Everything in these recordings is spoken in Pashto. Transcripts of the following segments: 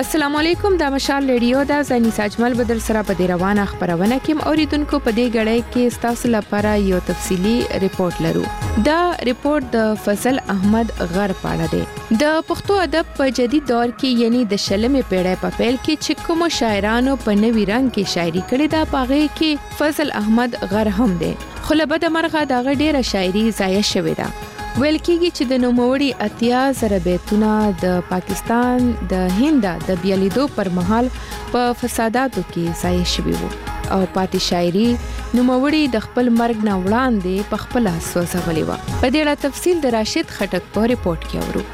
السلام علیکم د مشال ریډیو د زنی ساجمل بدر سره په دې روانه خبرونه کې اوریدونکو په دې غړې کې ستاسو لپاره یو تفصیلی ریپورت لرو. دا ریپورت د فضل احمد غر پاړه دی. د پښتو ادب په جدید دور کې یعنی د شلمې پیړۍ په پیل کې چې کوم شاعرانو په نوي رنگ کې شاعري کړې ده پاغه کې فضل احمد غر هم دی. خو له بده مرغه دا ډېره شاعري ضایع شوې ده. ویل کېږي چې د نوموړي اتیا زره بیتونه د پاکستان د هند د بیالیدو پر مهال په فساداتو کې ضایع شوي وو او پاتې شاعري نوموړي د خپل مرګ نه وړاندې په خپل سوځولې وه. په دې اړه تفصیل د راشد خټک په ریپورت کې اورو.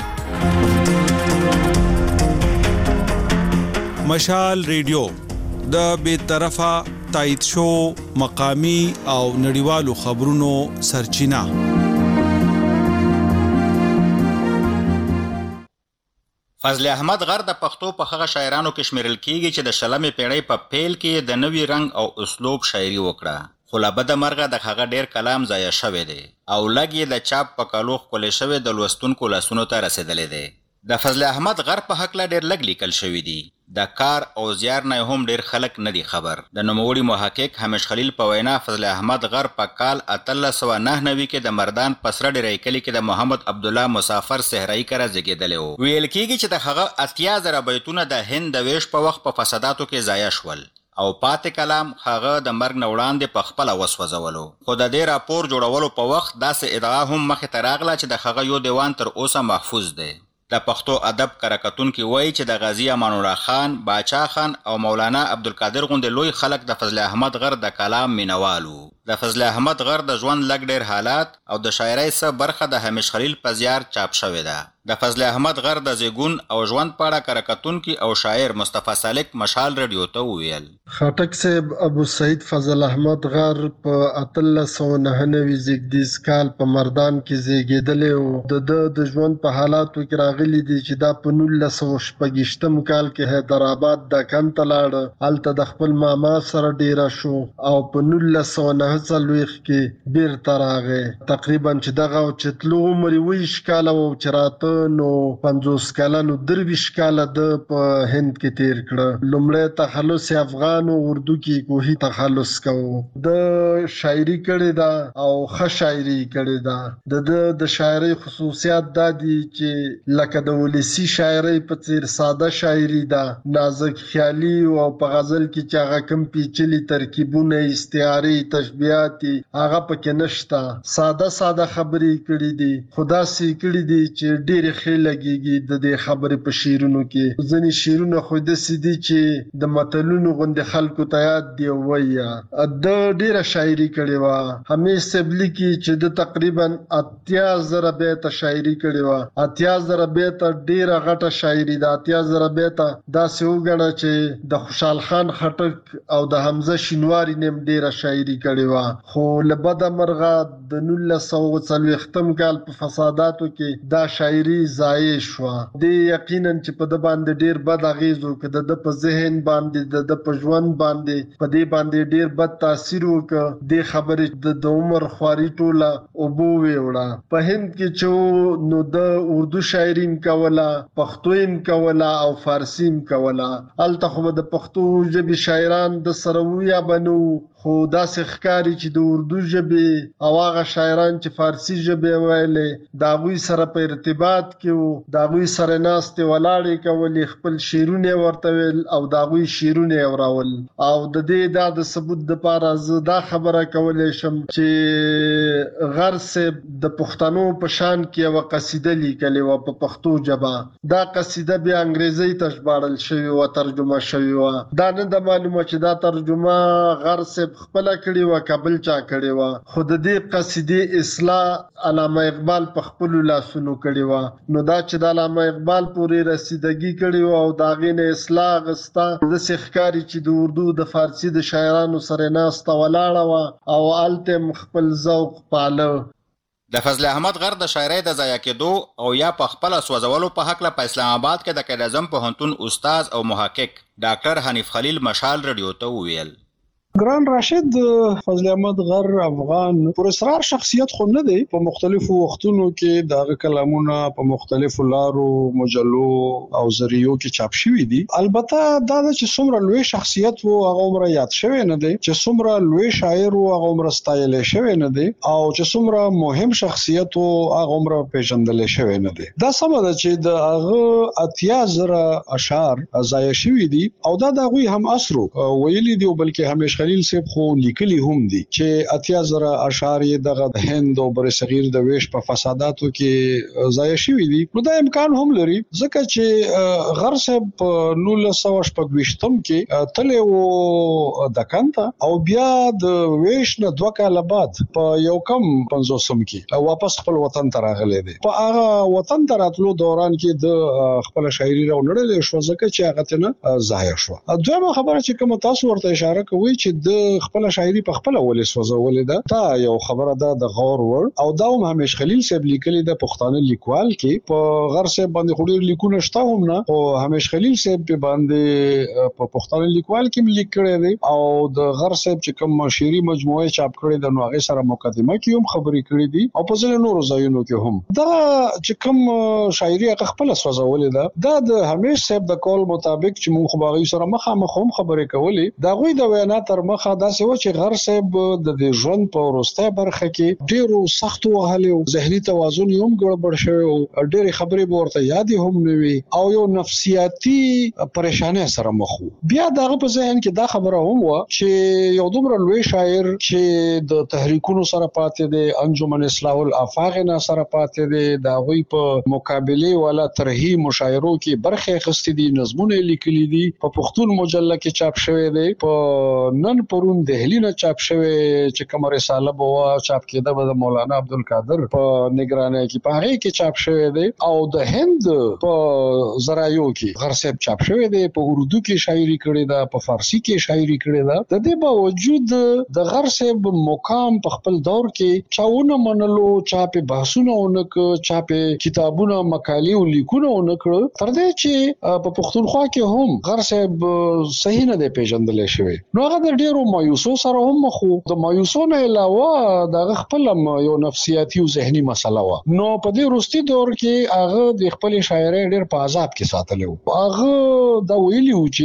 مشال ریډیو د بې طرفه تایید شو مقامی او نړیوالو خبرونو سرچینه. فضل احمد غر د پښتو په هغه شاعرانو کې شمیرل کیږي چې د شلمې پیړۍ په پیل کې د نوي رنگ او اسلوب شاعري وکړه. خو له بده مرغه د هغه ډیر کلام ضایع شوی دی او لږ د چاپ په کالو ښکلی شوی د لوستونکو لاسونو ته رسیدلی دی. د فضل احمد غر په هکله ډیر لږ لیکل شوي دي. د کار او زیار نه هم ډیر خلک نه دي خبر. د نوموړي محقق همیش خلیل په وینا فضل احمد غر په کال 1899 کې د مردان په سره ډیری کلي کې د محمد عبدالله مسافر صحرایي کره زیږیدلی و. ویل کېږي چې د هغه اتیا زره بیتونه د هند د ویش په وخت په فساداتو کې ضایع شول او پاتې کلام هغه د مرګ نه وړاندې په خپله وسوځولو. خو د دې راپور جوړولو په وخت داسې ادعا هم مخې ته راغله چې د هغه یو دیوان تر اوسه محفوظ دی. د پښتو ادب کره کتونکي وایي چې د غازي امان الله خان، باچا خان او مولانا عبدالقادر غوندې لوی خلک د فضل احمد غر د کلام مینوالو. د فضل احمد غر د ژوند لږ ډیر حالات او د شاعرۍ څه برخه د همیش خلیل په زیار چاپ شوې ده. د فضل احمد غر د زیګون او ژوند په اړه کره کتونکي او شاعر مصطفی سالک مشال ریډیو ته وویل. خټک صاحب ابو سعید فضل احمد غر په 1899 زیږدیز کال په مردان کې زیږیدلی و. د ژوند په حالاتو کې راغلی دی چې دا په 1926 کال کې حیدرآباد د کن ته لاړه. هلته د خپل ماما سره ډیره شو او په 1949 کې بیرته راغی. تقریبا چې دغه چې تلو عمر 20 کاله و چې راته نو 50 کلنو 23 کاله د په هند کې تیر کړه. لومړی تخلص افغان او اردو کې کوهي تخلص کوو. د شاعري کړې ده او ښه شاعري کړې ده. د شاعري خصوصیات دا دي چې لکه د ولسی شاعري په څیر ساده شاعري ده، نازک خیالي او په غزل کې چې هغه کم پیچلي ترکیبونه استعاري تشبیهات هغه پکې نشته. ساده خبرې کړې دي خدا سي کړې دي چې ډېر ښه لګيږي. د دې خبرې په شعرونو کې ځینې شعرونه خو داسې دي چې د متلونو غوندې خلکو ته یاد دي وایي. د ډېره شاعري کړې وه. همیش صاحب لیکي چې د تقریبا 80,000 بیته شاعري کړې وه. 80,000 بیته ډېره غټه شاعري ده. 80,000 بیته داسې وګڼه چې د خوشحال خان خټک او د حمزه شینواري نیم ډېره شاعري کړې وه. خو له بده مرغه د 1940 کال په فساداتو کې دا شاعري ضایع شوه. د یقینا چې په د باندې ډیر بد اغیز وکړ. د په ذهن باندې د په ژوند باندې په دې باندې ډیر بد تاثیر وکړ. د خبرې د عمر خواري ټوله او بو ویوړه. په هند کې چې نو د اردو شاعري کوله، پښتو کوله او فارسی کوله. هلته خو د پښتو ژبې شاعران د سره ویا بنو، خو داسې ښکاري چې د اردو ژبې او هغه شاعران چې فارسی ژبې ویلې د هغوی سره په ارتباط کې وو، د هغوی سره ناستې ولاړې کولې، خپل شعرونه ورته ویل او د هغوی شعرونه یې اورول. او د دې دا د ثبوت دپاره زه دا خبره کولی شم چې غر صاحب د پښتنو په شان کې یوه قصیده لیکلې وه په پښتو ژبه. دا قصیده بیا انګریزۍ ته ژباړل شوې وه، ترجمه شوې وه. دا نه ده معلومه چې دا ترجمه غر صاحب خپله کړې وه که بل چا کړې وه. خو د دې قصیدې اصلاح علامه اقبال په خپلو لاسونو کړې وه. نو دا چې د علامه اقبال پورې رسیدګي کړې وه او د هغې نه اصلاح اخیسته، داسې ښکاري چې د اردو د فارسي د شاعرانو سره ناسته ولاړه وه او هلته یې خپل ذوق پاله. د فضل احمد غر د شاعرۍ د ضایع کېدو او یا په خپله سوځولو په هکله په اسلام آباد کې د قائد اعظم پوهنتون استاد او محقق ډاکټر حنیف خلیل مشال ریډیو ته وویل. ګران راشد فضل احمد غر افغان پر اصرار شخصیت خو نه دی، په مختلفو وختونو کې دغه کلامونه په مختلفو لارو مجلو او ذریعو کې چاپ شوي دي. البته دا چې څومره لوی شخصیت وو هغه عمره یاد شوی نه دی، چې څومره لوی شاعر وو هغه عمره ستایل شوی نه دی، او چې څومره مهم شخصیت وو هغه عمره پیژندل شوی نه دی. دا سم ده چې د هغه 80,000 اشعار ضایع شوي دي او دا د هغوی هم اثرو ویلي دي، بلکې همیش خلیل صاحب خو لیکلي هم دي چې 80,000 اشعار یې دغه هند او بر صغیر د ویش په فساداتو کې ضایع شوي دي. نو دا امکان هم لري ځکه چې غر صاحب په 1926 کې تللی و دکن ته او بیا د ویش نه 2 کاله بعد په یو کم 50 کې واپس خپل وطن ته راغلی دی. په هغه وطن ته راتلو دوران کې د خپل شاعري راوړل شو ځکه چې هغه ته ضایع شو. دویمه خبره چې کوم تاسو ورته اشاره کوي چې د خپل شاعري په خپل ولې سوځولې ده، دا یو خبره ده د غور ور او دا هم همیش خلیل صاحب لیکلي د پښتانه لیکوال کې په غر صاحب باندې خوري لیکونه شته هم نه، او همیش خلیل صاحب په باندې په پښتانه لیکوال کې لیک کړی دی او د غر صاحب چې کوم شعري مجموعه چاپ کړی د نو هغه سره مقدمه کې هم خبرې کړې دي او په ځینو نورو ځایونو کې هم. دا چې کوم شاعري هغه خپل سوځولې ده، دا د همیش صاحب د کول مطابق چې موږ باغی سره مخامخ هم خبرې کولې، دا غوي د وینا تر مخه داسې و چې غر صاحب د دې ژوند په وروسته برخه کې ډیرو سخت وهلي او ذهني توازن یې هم ګډوډ شوی او ډېرې خبرې به ورته یادې هم نه وي او یو نفسیاتي پریشانۍ سره مخ وو. بیا دغه په ذهن کې دا خبره هم و چې یو دومره لوی شاعر چې د تحریکونو سره پاتې دی، انجمن اصلاح الافاق نه سره پاتې دی، دا غوي په مقابله ولا ترهی مشاعرو کې برخه اخستې دي، نظمونه لیکلي دي، په پښتون مجله کې چاپ شوی دی، په نن پرون دهلی نه چاپ شوی چې کوم رساله بوا چاپ کېده د مولانا عبدالقادر په نگرانۍ کې په هغه کې چاپ شوی دی، او د هند په ذرایو کې غر صاحب چاپ شوی دی، په اردو کې شاعري کړې ده، په فارسی کې شاعري کړې ده. د دې باوجود د غر صاحب مقام په خپل دور کې چاونه منلو، چاپ بحثونه ونک، چاپ کتابونه مقالې او لیکونه ونک، تر دې چې په پښتونخوا کې هم غر صاحب صحیح نه دی پیژندل شوی. نو هغه د ډیرو مایوسو سره هم مخ وو. د مایوسو نه علاوه د خپل یو نفسیاتي او ذهني مسله و. نو په دې وروستي دور کې هغه د خپل شاعري ډیر په عذاب کې ساتلی وو. هغه دا ویلی و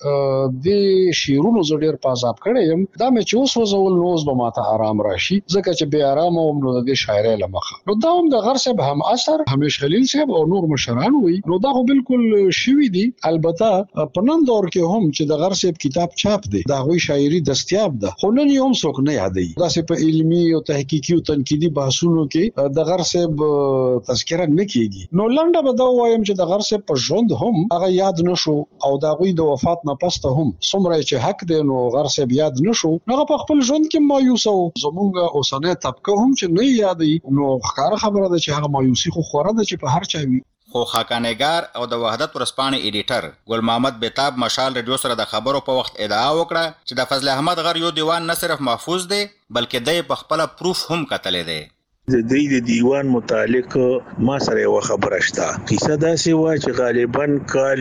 چې د شعرونو زه ډیر په عذاب کړی یم، دا مې چې اوس وزول نو اوس به ماته آرام راشي ځکه چې بې آرامه وم نو د دې شاعرۍ له مخه. نو دا هم د غر صاحب هم اثر همیش خلیل صاحب او نور مشران وي. نو دا خو بالکل شوي دي. البته په نن دور کې هم چې د غر صاحب کتاب چاپ دی، دا غوي شاعري دستیاب ده، خو نن یې هم څوک نه یادوي. داسې په علمي او تحقیقي او تنقیدي بحثونو کې د غر صاحب تذکره نه کیږي. نو لنډه به دا وایم چې د غر صاحب په ژوند هم هغه یاد نشو او دا غوي د وفات نه پسته هم څومره چې حق دی نو غر صاحب یاد نشو. هغه په خپل ژوند کې مایوس او زمونږ اوسنۍ طبقه هم چې نه یادوي، نو ښکاره خبره ده چې هغه مایوسي خو خوره ده چې په هر چا وي. خو خاکانګار او د وحدت ورسپانې ایډیټر ګل محمد بیتاب مشال رادیو سره د خبرو په وخت ادعا وکړه چې د فضل احمد غر یو دیوان نه صرف محفوظ دی بلکې د په خپل پروف هم کتلې دی. د دې دیوان متعلق ما سره یو خبره شته. قصه داسې و چې غالبا کال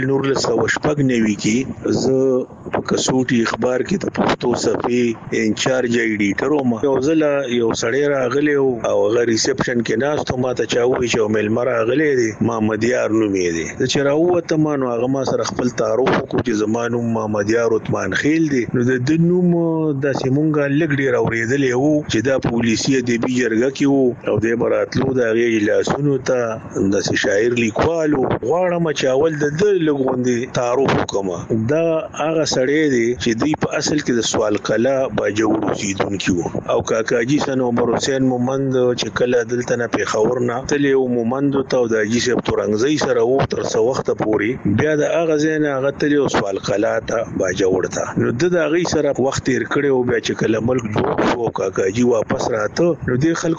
1990 کې زه په کسوټي اخبار کې د پښتو صفحې انچارج ایډیټر وم. یو ځل یو سړی راغلی او هغه ریسپشن کې ناست و، ما ته چا وویل چې مېلمه راغلی دی، محمد یار نوم یې دی. چې راووتم نو هغه ما سره خپل تعارف وکړو چې زما نوم محمد یار عثمان خیل دی. نو د ده نوم داسې مونږ لږ ډېر اورېدلی وو چې دا پولیسي ادبي جرګه کې وو او د براتلو د هغې اجلاسونو ته داسې شاعر لیکوال و. غواړم چې اول د ده لږ غوندې تعارف وکړم. دا هغه سړی دی چې دوی په اصل کې د سوال قلعه باجوړ اوسېدونکي وو او کاکاجي سن عمر حسین مومند چې کله دلته نه پېښور نه تللی و مومندو ته او د حاجي صاحب تورنګزۍ سره و تر څه وخته پورې، بیا د هغه ځای نه هغه تللی و سوال قلعه ته باجوړ ته. نو ده د هغې سره وخت تېر کړی و. بیا چې کله ملک جوړ شو او کاکاجي واپس راته نو دې خلکو سره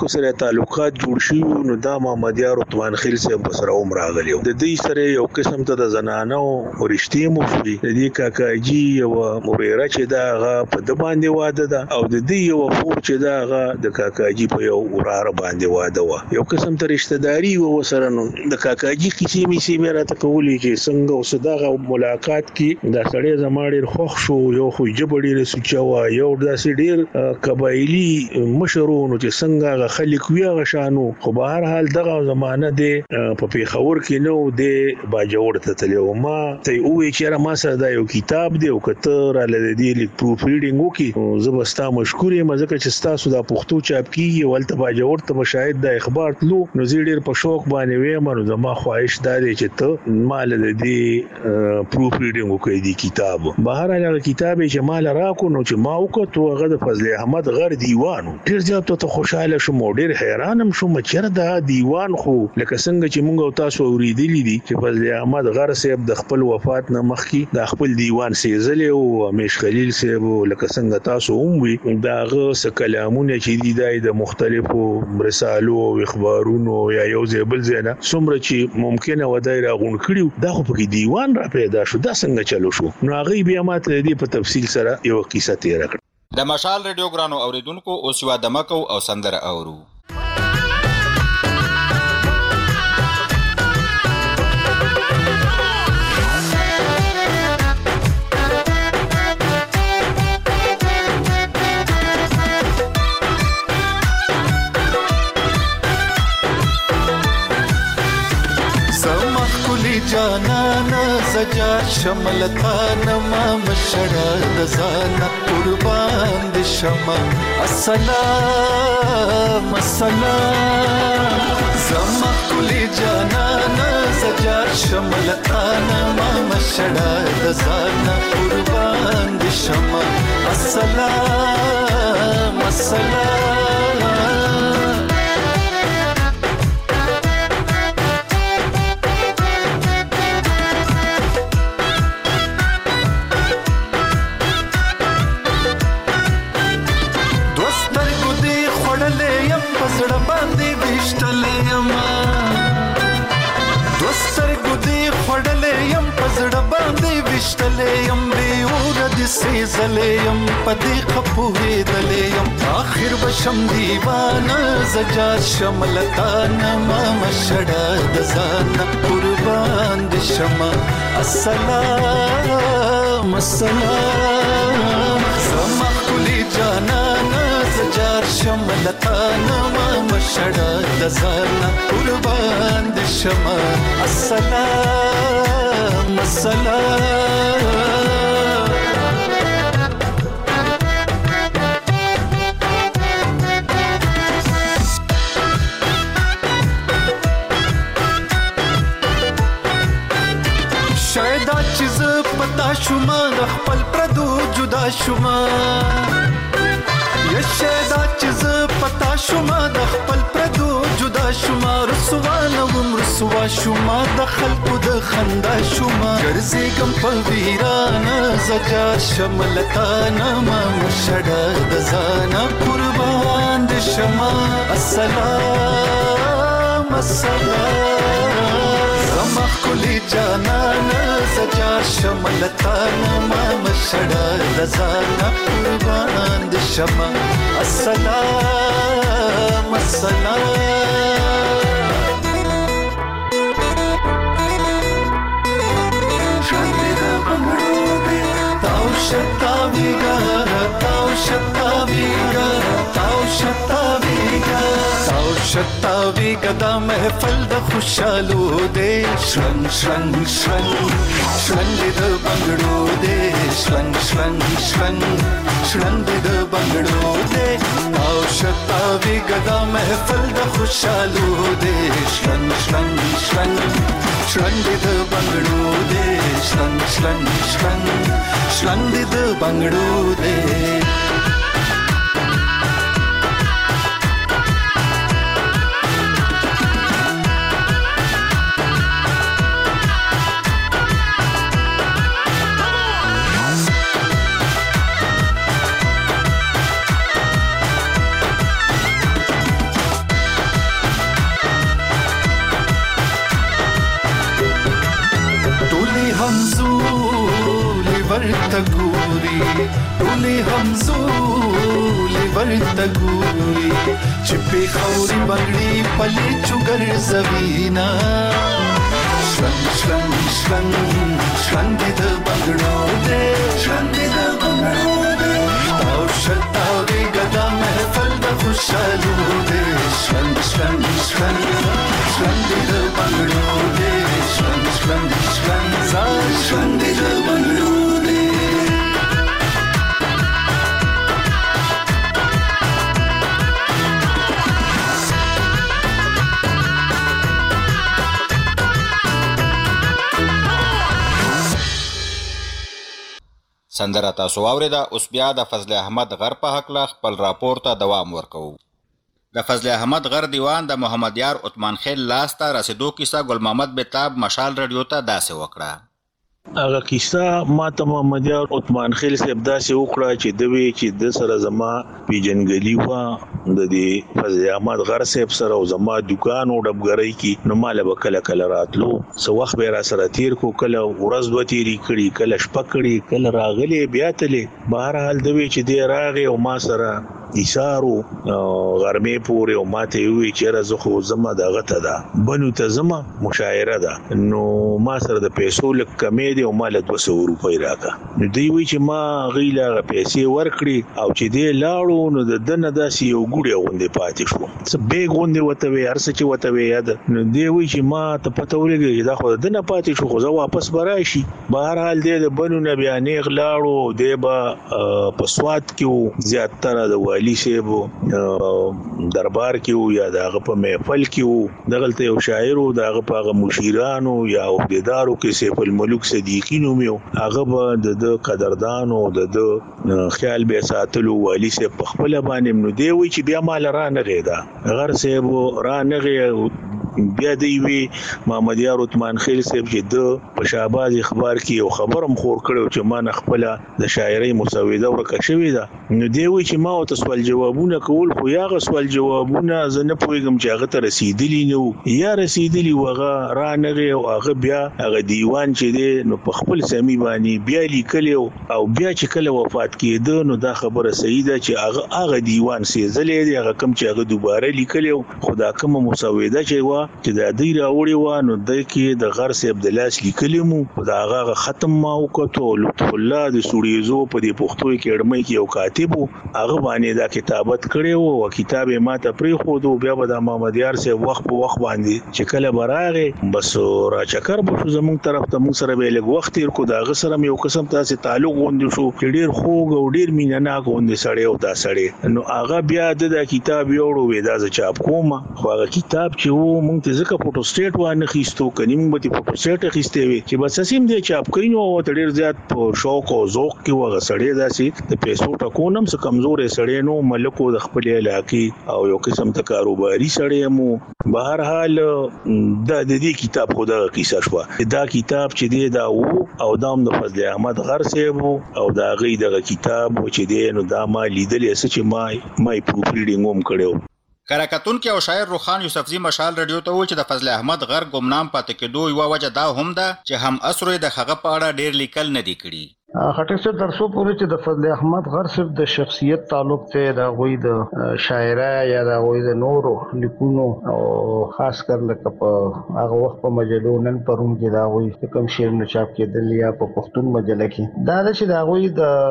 تعلقات جوړ شي نو دا محمد یار عثمان خیل صاحب سره عمر راغلی د دې سره یو قسم ته د زنانو ورشتي مو شوي د دې کاکاجي یو موريره چې دا غا په د باندې واده ده او د دې یو فور چې دا غا د کاکاجي په یو وراره باندې واده و یو قسم ته رشتہ داری و سره نو د کاکاجي کیسې می سي مې راته کولې چې څنګه اوس دغه ملاقات کې دا سړی زماړي خوښ شو یو خو جبړي رسوچوا یو داسې ډیر قبایلی مشرونو چې څنګه خلک ویغه شانو خو به هر حال دغه زمانه د په پیښور کې نو د باجوړ ته تلو ما ته وې چې ما سره دا یو کتاب دی او کتر ال دې لیک پروف ریډینګ وکي زبستا مشکور یم ځکه چې تاسو دا پښتو چاپ کیږي ولته باجوړ ته شاید د اخبار تلو نو زیډر په شوق باندې وې مرو زما خواهش داري چې ته مال دې پروف ریډینګ وکړي دی کتاب بهر هغه کتاب چې مال راکو نو چې ما وکړو هغه د فضل احمد غر دیوانو ډیر زیات ته خوشاله شوم ډیر حیرانم شوم چې دا دیوان خو لکه څنګه چې موږ تاسو اوریدلی دي چې فضل احمد غر صاحب د خپل وفات نه مخکې د خپل دیوان سیزلې او همیش خلیل صاحب لکه څنګه تاسو هم وي داغه څه کلامونه چې دی د مختلفو رسالو او اخبارونو یا یو ځبل زنه څومره چې ممکنه ودای راغون کړیو دا خو په دیوان را پیدا شو دا څنګه چلو شو نو هغه بیا ماته دې په تفصیل سره یو قصه تیر کړ د مشال ریډیو ګرانو اوریدونکو اوس یو دمکو او سندره اورو جانانا زجا شملتانا ما مشڑا دزانا قربان دی شما السلام السلام زما کلی جانانا زجا شملتانا ما مشڑا دزانا قربان دی شما السلام السلام وشتلیم بیور د سیزلیم پدې خپوهې دلیم آخر بشم دیوانه زجا شملتان ما مشړه د ځان قربان د شمه السلام السلام زما کلی جانانه زجا شملتان ما مشړه د ځان قربان د شمه السلام السلام شاید چیز پتا شوما د خپل پردو جدا شوما یا شاید چیز پتا شوما د خپل پردو جدا شوما رسوا نوم رسوا شوما د خلقو د خندا شوما ګرځېږم په ویرانه زجا شملتانه ما مشړه د ځانه قربان د شما السلام السلام زما کلی جانانه زجا شملتانه ما مشړه د ځانه قربان د شما السلام السلام شتاویگا تاو شتاویگا تاو شتاویگا تاو شتاویگا دا محفل دا خوشالو دے شرنگ شرنگ شرنگ شرنگ دا بنگڑو دے شرنگ شرنگ شرنگ شرنگ دا بنگڑو دے تاو شتاویگا دا محفل دا خوشالو دے شرنگ شرنگ شرنگ شرنگ دا بنگڑو دے شرنگ شرنگ شرنگ شرنگ دا بنگڑو دے ورته ګوري چې په خوري بنگړي پلي چوګر زوینا شرنګ شرنګ شرنګ شرنګ د بنگړو دې شرنګ د بنگړو دې او شتاوي ګدا محفل د خوشالو دې شرنګ شرنګ شرنګ شرنګ د بنگړو دې شرنګ شرنګ شرنګ شرنګ د بنگړو سندره تاسو واوریده. اوس بیا د فضل احمد غر په حق له خپل راپور ته دوام ورکوو. د فضل احمد غر دیوان د محمد یار عثمان خیل لاس ته رسیدو کیسه ګل محمد بیتاب مشال رادیو ته داسې وکړه. هغه کیسه ما ته محمد یار عثمان خیل صاحب داسې وکړه چې دوی چې د سره زما پیجنګلی و د دې فضل احمد غر صاحب سره او زما دکان او ډبګرۍ کې نو مال به کله راتلو سو وخت به را سره تیر کو کله ورځ دوه تیری کړي کله شپه کړي کله راغلي بیا تلې بهر حال دوی چې دی راغی او ما سره ایثارو غرمه پورې او ماته وی چې راز خو زما دغه ته ده بنو ته زما مشاعره ده نو ما سره د پیسو لک کمې دی او مال 200 روپۍ راکا نو دی وی چې ما غیلا پیسې ورکړي او چې دی لاړو نو د دنه داسې یو ګوډه غوندې پاتې شو څه بیگ غوندې وته وی هر څه چې وته وی یاد نو دی وی چې ما ته پته ولګي دا خو دنه پاتې شو خو زه واپس براشي بهر حال دی د بنو نه بیا نه غلاړو دی با پسوات کې زیاتره د والی سیبو دربار کې یا دغه په محفل کې دغلته یو شاعر او دغه په مشیرانو یا عہدیدارو کې سیف الملوک صدیقی نوم یو هغه به د قدردان او د خیال به ساتلو والی سیب په خپل باندې نو دی وی چې بیا مال را نه غیدا غر سیب را نه غی بیا دی وی محمد یار عثمان خیل صاحب چې د په شهباز اخبار کې یو خبرم خور کړو چې ما نه خپل د شاعري مسوده ورکه شوې ده نو دی وی چې ما او سوال جوابونه کول خو یاغه سوال جوابونه زه نه پوهیږم چې هغه ته رسیدلی نو یا رسیدلی وغه را نه او هغه بیا هغه دیوان چې دی نو په خپل سمي باندې بیا لیکل او بیا چې کله وفات کېده نو دا خبره صحیح ده چې هغه دیوان سیزلې دی هغه کم چې هغه دوباره لیکل خدا کوم مسوده چې وا چې د دې راوړي و نو د کې د غر صاحب د لاس لیکلمو دا هغه ختم ما وکړو لطف الله د سوریزو په دې پښتو کې اړمای کې یو کاتب هغه باندې دا کتابت کړي او کتاب ما ته پری خو دو بیا به د محمد یار صاحب وخت په وخت باندې چې کله براغه بس را چکر به زمون طرف ته مون سره به لګ وخت تیر کو دا غ سره یو قسم تاسو تعلق غوند شو ډیر خوږ او ډیر مینناک غوند سړی او دا سړی نو هغه بیا د کتاب یوړو وې دا چاپ کوم خو هغه کتاب چې وو مونږ ته ځکه فوټو سټیټ وانه خېستو کني مونږ به فوټو سټیټ خېستې وي چې بس سیم دې چاپ کړینو او ډیر زیات په شوق او ذوق کې وغه سړی داسي د پیسو ټکونم څه کمزورې سړی نو ملکو د خپل علاقې او یو قسم ته کاروباري سړی مو بهر حال د دې کتاب خو دا کیسه شو دا کتاب چې دی دا وو او دام د فضل احمد غر صاحب او دا غي دغه کتاب چې دی نو دا ما لیدلې چې ما پروف ریډینګ هم کړو کراکتون کې او شاعر روخان یوسفزی مشال رادیو ته و چې د فضل احمد غر ګمنام پاتې کېدو یو وجه دا هم ده چې هم اسره د هغه په اړه ډیر لیکل نه دی کړی خټک صاحب درسو پورې چې د فضل احمد غر صاحب د شخصیت تعلق ته دا غوي د شاعرای یا دا غوي د نورو لیکونو او خاص کر لکه په هغه وخت په مجلو نن پرون کې دا غوي کوم شعر نه چاپ کېدل یا په پښتون مجله کې دا چې دا غوي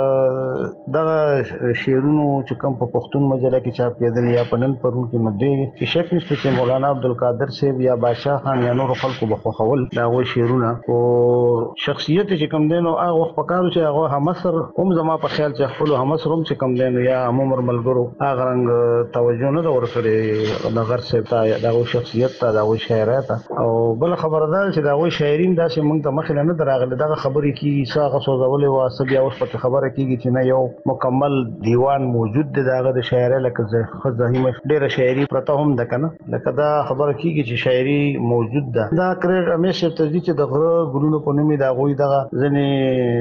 د شعرونو چې کوم په پښتون مجله کې چاپ کېدل یا په نن پرون کې مده کې شک نشته چې مولانا عبدالقادر صاحب یا بادشاہ خان یا نور خلکو په خول دا غوي شعرونه او شخصیت چې کوم دینو هغه وخت په چې هغه همسر هم زما په خیال چې خپل همسر هم چې کم دین یا عمر ملګرو هغه رنګ توجه نه ورکړي نظر سره تا دا شخصیت ته دا شاعرات او بل خبردار چې دا شاعرین داسې موږ ته مخه نه دراغله دا خبرې کی ساغه سوزول او اسبیا اوس په خبره کیږي چې نه یو مکمل دیوان موجود دی داغه د شاعر لکه خزاهیمه ډیره شاعري پرته هم ده کنه لکه دا خبره کیږي چې شاعري موجود ده دا کړه همیشه ته چې د غره ګلونو په نومي دا غوي دغه ځنې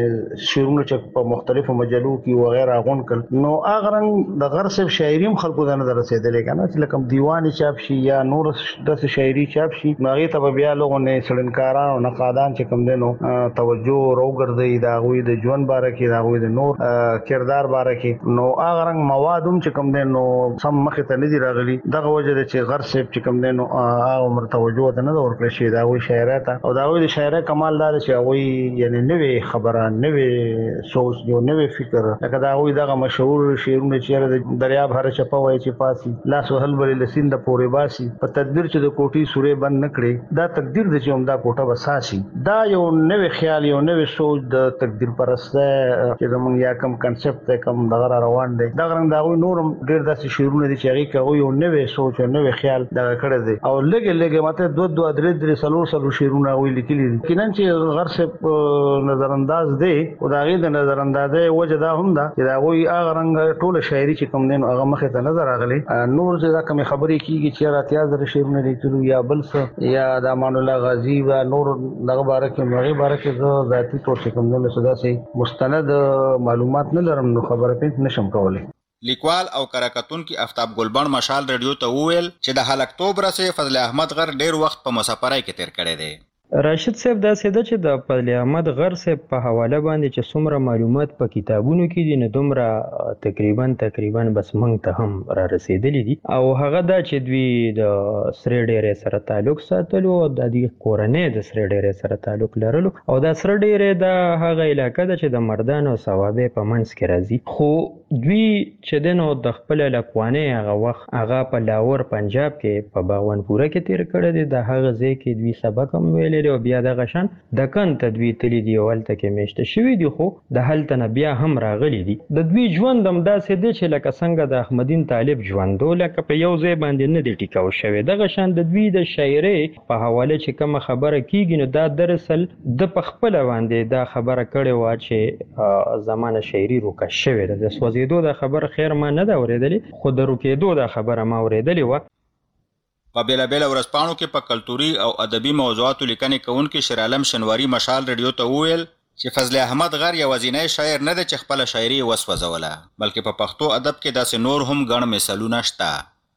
شعرونه چې په مختلفو مجلو کې وغیرہ غون کړ نو هغه رنګ د غر صاحب شاعري هم خلکو ته نه رسیدلې کنه چې لکه دیوان چاپ شي یا نور د شاعري چاپ شي هغه ته بیا لغونه سړنکاران او نقادان چې کوم دینو توجه راوګرځي دا غوي د ژوند باره کې دا غوي د نور کردار باره کې نو هغه رنګ مواد هم چې کوم دینو سم مخ ته نه دی راغلي دغه وجه چې غر صاحب چې کوم دینو هغه عمر توجه ته نه ورکړي شي دا غوي شاعرات او دا غوي د شاعرۍ کمال دا چې غوي یعنی نوې خبره نوې سوچ یو نوې فکر لکه دا غوي دغه مشهور شعرونه چې د دریاب هر چپا وای چې پاسي لاس وهل بل لسین د پورې باسي په تدبیر چې د کوټي سورې بند نکړي دا تقدیر د چې همدا کوټه وساسي دا یو نوې خیال یو نوې سوچ د تقدیر پرسته چې زمون یا کم کنسپټ کم دغه روان دي دا غرنګ دا غوي نورم ډېر داسې شعرونه دي چې هغه کوي یو نوې سوچ او نوې خیال دا کړی دی او لګي ماته دوه درې سلور شعرونه وی لیکلي دي کینن چې غر صاحب نظر انداز دی او دا غي د نظر اندازې وجه دا هم دا چې دا غوي هغه رنګ ټوله شاعري چې کوم دین هغه مخه ته نظر راغلي نور چې دا کوم خبرې کیږي چې راتیا در شعرونه لیکلو یا بل څه یا د امان الله غازی و نور دغه باره کې مغه باره کې زه ذاتی تور چې کوم دین صدا سي مستند معلومات نه لرم نو خبره پېټ نشم کولای لیکوال او کراکتون کی آفتاب ګلبن مشال رادیو ته وویل چې د هل اکتوبر سه فضل احمد غر ډیر وخت په مسافرای کې تیر کړی دی راشد صاحب دا سیده چې د فضل احمد غر صاحب په حواله باندې چې څومره معلومات په کتابونو کې دي نه دومره تقریبا بس موږ ته هم را رسیدلی دي او هغه دا چې دوی د سره ډیرې سره تعلق ساتلو او د دې کورنۍ د سره ډیرې سره تعلق لرلو او دا سره ډیرې د هغه علاقې ده چې د مردانو او ثوابه په منځ کې راځي خو دوی چې دنو د خپل لکوانې هغه وخت هغه په لاهور پنجاب کې په باغوانپوره کې تیر کړی دی د هغه ځای کې دوی سبق هم ویلی او بیا دغه شان د کن تدوی تلی دی ولته کې میشته شوی دی خو د هلته نه بیا هم راغلی دی د دوی ژوند هم داسې دی چې لکه څنګه د احمدین طالب ژوندو لکه په یو ځای باندې نه دی ټیکاو شوی دغه شان د دوی د شاعرۍ په حواله چې کوم خبره کیږي نو دا دراصل د پخپل باندې دا خبره کړې و چې زمانه شاعري روکه شوی د سوځیدو د خبر خیر ما نه دا اوریدلې خو د روکېدو د خبره ما اوریدلې و په بیلابیل ورځپاڼو کې په کلتوري او ادبي موضوعاتو لیکنې کوونکي شیر عالم شنواری مشال رادیو ته وویل چې فضل احمد غر یوازینی شاعر نه دی چې خپل شاعري وسوځوله بلکې په پښتو ادب کې داسې نور هم ګڼ مثالونه شته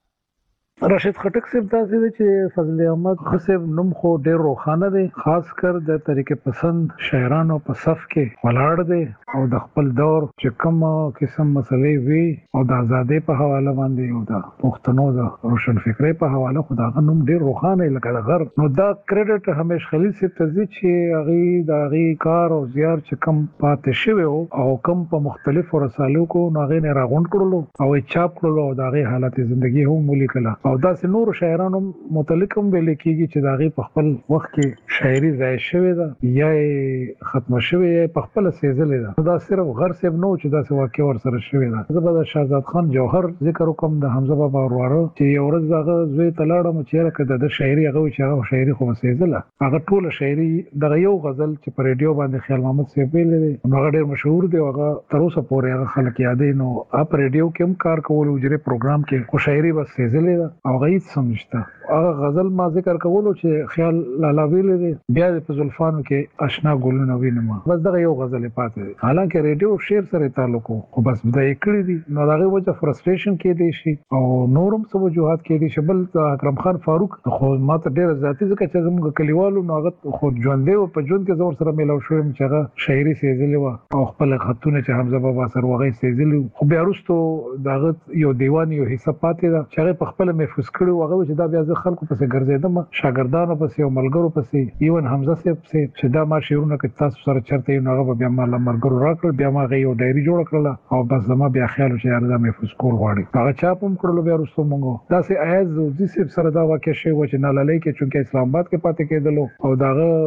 راشد خټک صاحب تاسو چې فضل احمد صاحب نوم خو ډیر روښانه دی خاص کر د طریقې پسند شاعرانو په صف کې ولاړ دی او د خپل دور چې کوم قسم مسلې وي او د ازادۍ په حواله باندې او د پښتنو د روشن فکرۍ په حواله خو دا نوم ډیر روښانه لکه د غر نو دا کریډټ همیش خلیل صاحب ته دي چې هغه د هغه کار او زیار چې کوم پاتې شوی او کوم په مختلفو رسالو کو نو هغه نه راغونډ کړلو او چاپ کړلو او د هغه حالت ژوندۍ هم ولیکله او داسې نور شاعرانو متعلق هم ویل کېږي چې دا غي په خپل وخت کې شاعري ځای شوی ده یا ختم شوی یا په خپل سیزلې ده دا صرف غر صاحب نو چې داسې واقع ور سره شوی ده زه به شهزاد خان جوهر ذکر وکم د حمزه بابا ورواره چې یو ورځ دغه زوی تلاړم چې راکړه د شاعري هغه چې هغه شاعري خو سیزله هغه ټول شاعري دغه یو غزل چې په ریډیو باندې خیال محمد صاحب ویل دي نو هغه ډېر مشهور دی هغه تر اوسه پورې هغه خلک یادې نو اپ ریډیو کې هم کار کول او جری پروګرام کې خو شاعري بس سیزله ده او غیت سمجھتا هغه غزل ما ذکر کولو چې خیال لالا ویل دي بیا د زلفانو کې آشنا ګلونه وینم بس دغه یو غزل پاتې دي حالانکه ریډیو شعر سره تعلق خو بس بدای کړی دي نو دغه وجه فرستریشن کې دي شي او نورم څه وجوهات کې دي شبل اکرم خان فاروق خو ماته ډېر ذاتی ځکه چې زموږ کلیوالو نو هغه خو ژوندې او په ژوند کې زور سره ملو شوم چې هغه شاعري سیزلی و او خپل خطونه چې حمزه بابا سره وغه سیزلی خو بیا وروسته دغه یو دیوان یو حصہ پاتې ده چې هغه په خپل محفوظ کړو هغه چې دا بیا خلکو پسې ګرځیدم شاګردانو پسې او ملګرو پسې ایون حمزه صاحب چې دا ما شعرونه کې تاسو سره چرته یو هغه بیا ما ملګرو راکړل بیا ما یو ډایری جوړ کړل او بس زما بیا خیال چې یاره دا محفوظ کول غواړي هغه چاپم کړل بیا وروسته مونږ دا سه ایاز زوزي صاحب سره دا واقع شوی و چې ناللې کې چې اسلام آباد کې پاتې کېدلو او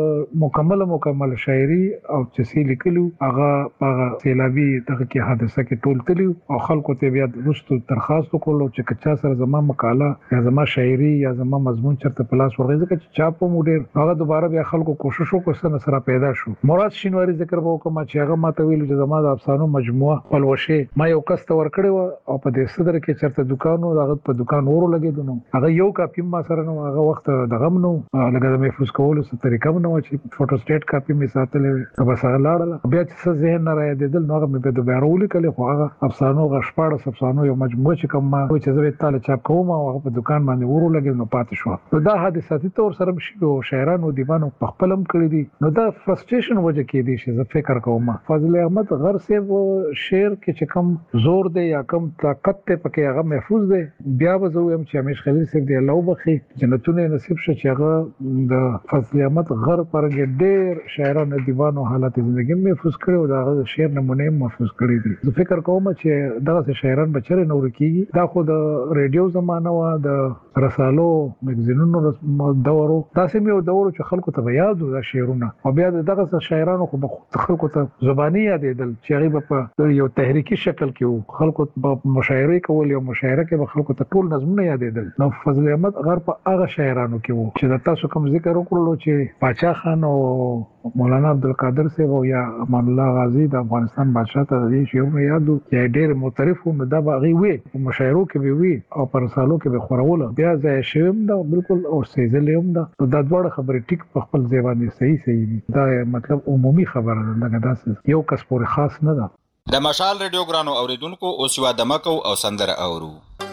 دا مکمل شاعري او چې لیکلو هغه سیلابي دغه کې حادثه کې ټول تلو او خلکو ته بیا وروسته درخواست وکړو چې کچا سره زما مقاله یا زما شاعري یا زما مضمون چرته پلاس ورغی ځکه چې چاپ مو ډېر هغه دوباره بیا خلکو کوشش وکړ سره پیدا شو. مراد شینواری ذکر وکم چې هغه ماته ویل چې زما د افسانو مجموعه پلوشه ما یو کس ته ورکړی و او په دې صدر کې چرته دکانو هغه په دکان ورو لګیدو نو هغه یو کاپی ما سره نو هغه وخت دغه نو لګا د محفوظ کولو څه طریقه نو چې فوټو سټیټ کاپی می ساتلې بس هغه لاړه بیا چې څه ذهن نه راځي دل نو هغه مې په دوه ورول کله خو هغه افسانو غشپاړه افسانو یو مجموعه چې کوم ما چې زه به تعالی چاپ کوم او هغه په دکان باندې ورو لګید نو پاتې شو. دا حادثاتي تور سره مشي او شاعرانو دیوانو په خپلم کړی دي نو دا فرستریشن وجه کې دي چې زه فکر کوم فضل احمد غر سے وہ شعر کې چې کم زور دی یا کم طاقت ته پکې هغه محفوظ دی. بیا به زه هم چې همیش خلیل صاحب دی الله وبخي جنتونه نصیب شه چې هغه د فضل احمد غر پرګ ډېر شاعرانو دیوانو حالات ژوندۍ محفوظ کړو دا د شعر نمونه محفوظ کړی دي. زه فکر کوم چې دغه شاعران بچره نور کیږي دا خو د ریډیو زمانہ وا د رسالو مګزینونو دورو تاسو یو دورو چې خلکو ته یادو دا شعرونه او بیا دغه شاعرانو خو خلکو ته زبانی یادېدل چې هغه په یو تحریکی شکل کې خلکو په مشاعره کول یو مشاعره کې به خلکو ته ټول نظمونه یادېدل. نو فضل احمد غر په هغه شاعرانو کې وو چې تاسو کوم ذکر وکړلو چې پاچا خان او مولانا عبدالقادر صاحب او یا امان الله غازی د افغانستان بادشاہ ته دې شعرونه یادو چې ډېر معترف نو دا باغي وي په مشاعرو کې به وي او پر رسالو کې به خورول بیا ځای شوم دا بالکل او سیزلیم دا دا ډوړه خبرې ټیک په خپل ځای باندې صحیح دي. دا مطلب عمومي خبره ده دا یو کس پورې خاص نه ده. د مشال ریډیو ګرانو اوریدونکو اوس یو دمکو او سندره اورو.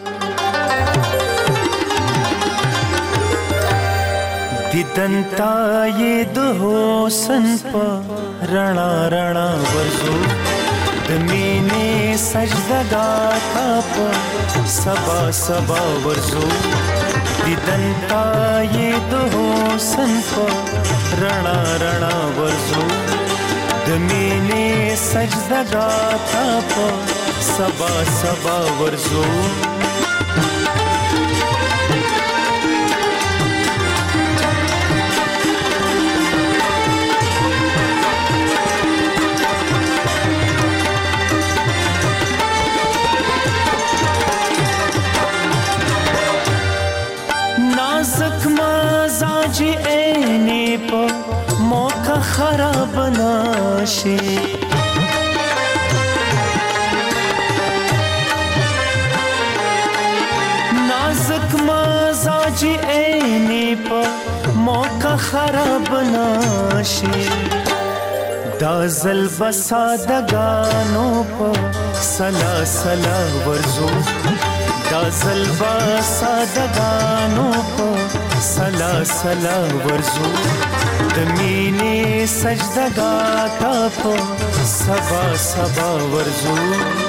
دیدنتا یہ دو حسن پا رڼا رڼا ورزو د مینې سجدگا تا پا سبا سبا ورزو دیدنتا یہ دو حسن پا رڼا رڼا ورزو د مینې سجدگا تا پا سبا سبا ورزو مزاج عینی په موقع خراب نشي نازک مزاج عینی په موقع خراب نشي دا زل بسادگانو په سلا سلا ورزو دا زل بسادگانو په سلا سلا ورزو د مینې سجدگا تا په سبا سبا ورزو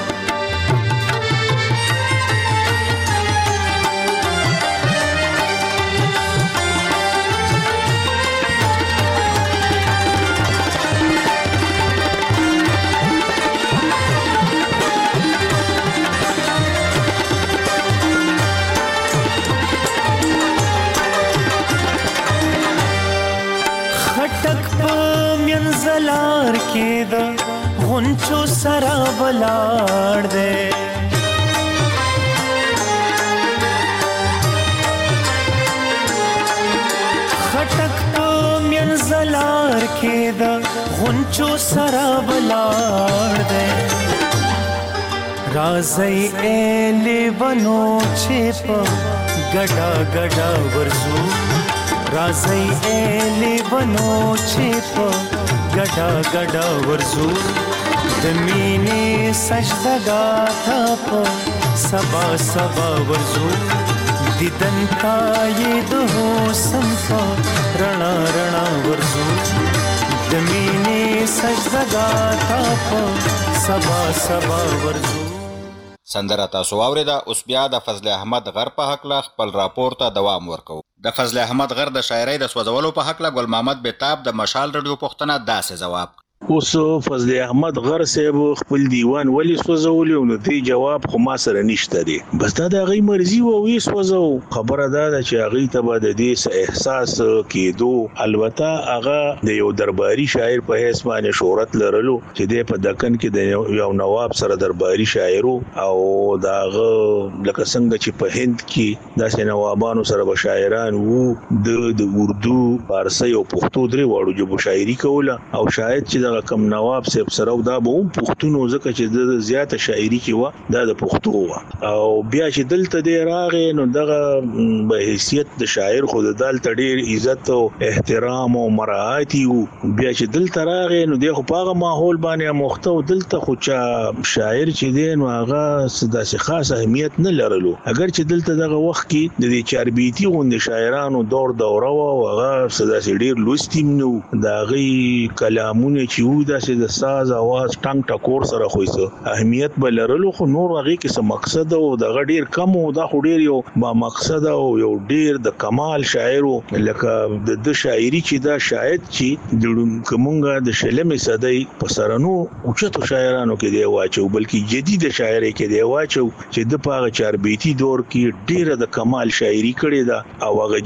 زلار کې د غونچو سره ولاړ دی خټک په مین زلار کې د غونچو سره ولاړ دی راځي الی ونو چې په ګډا ګډا ورزو راځي الی ونو چې په ګډا ګډا ورزو د مینې سجدگا تا په سبا سبا ورزو دیدن کا یہ دو حسن په رڼا رڼا ورزو د مینې سجدگا تا په سبا سبا ورزو. سندره تاسو واوریده. اوس بیا د فضل احمد غر په حقله خپل راپور ته دوام ورکوو. د فضل احمد غر د شاعرۍ د سوځولو په حقله ګل محمد بیتاب د مشال رادیو پښتنه داسې ځواب اوس فضل احمد غر صاحب خپل دیوان ولی سوزول نو دی جواب خو ما سره نشته دی بس دا د غي مرزي و وی سوزو خبره ده چې غي ته به د دې احساس کېدو البته هغه د یو درباري شاعر په حیث باندې شهرت لرلو چې د په دکن کې د یو نواب سره درباري شاعر او داغه لکه څنګه چې په هند کې د نوابانو سره به شاعران وو د اردو فارسی او پښتو درې وړو جبو شاعري کوله او شاید چې کم نواب صاحب سره دا به پښتون ځکه چې د زیاته شاعري کې و دا د پښتو و او بیا چې دلته دی راغې نو دغه به حیثیت د شاعر خو د دلته ډیر عزت او احترام او مراعات وو بیا چې دلته راغې نو د خو په هغه ماحول باندې مخته او دلته خو چې شاعر چې دی نو هغه داسې خاص اهمیت نه لرلو اگر چې دلته دغه وخت کې د دې چاربیتي غوند شاعرانو دوره و هغه داسې ډیر لوستیم نو دا غي کلامونه چې یو داسې د ساز आवाज ټنګ ټکور سره خوېسه اهمیت بلرلو خو نور هغه کې څه مقصد او د غډیر کم او د خډیر یو با مقصد او یو ډیر د کمال شاعر لکه د شاعري چې دا شاید چې د کومه د شلمې صدای په سرانو اوچتو شاعرانو کې دی واچو بلکې جدید شاعري کې دی واچو چې د پاغه چاربیتي دور کې ډیر د کمال شاعري کړي دا او هغه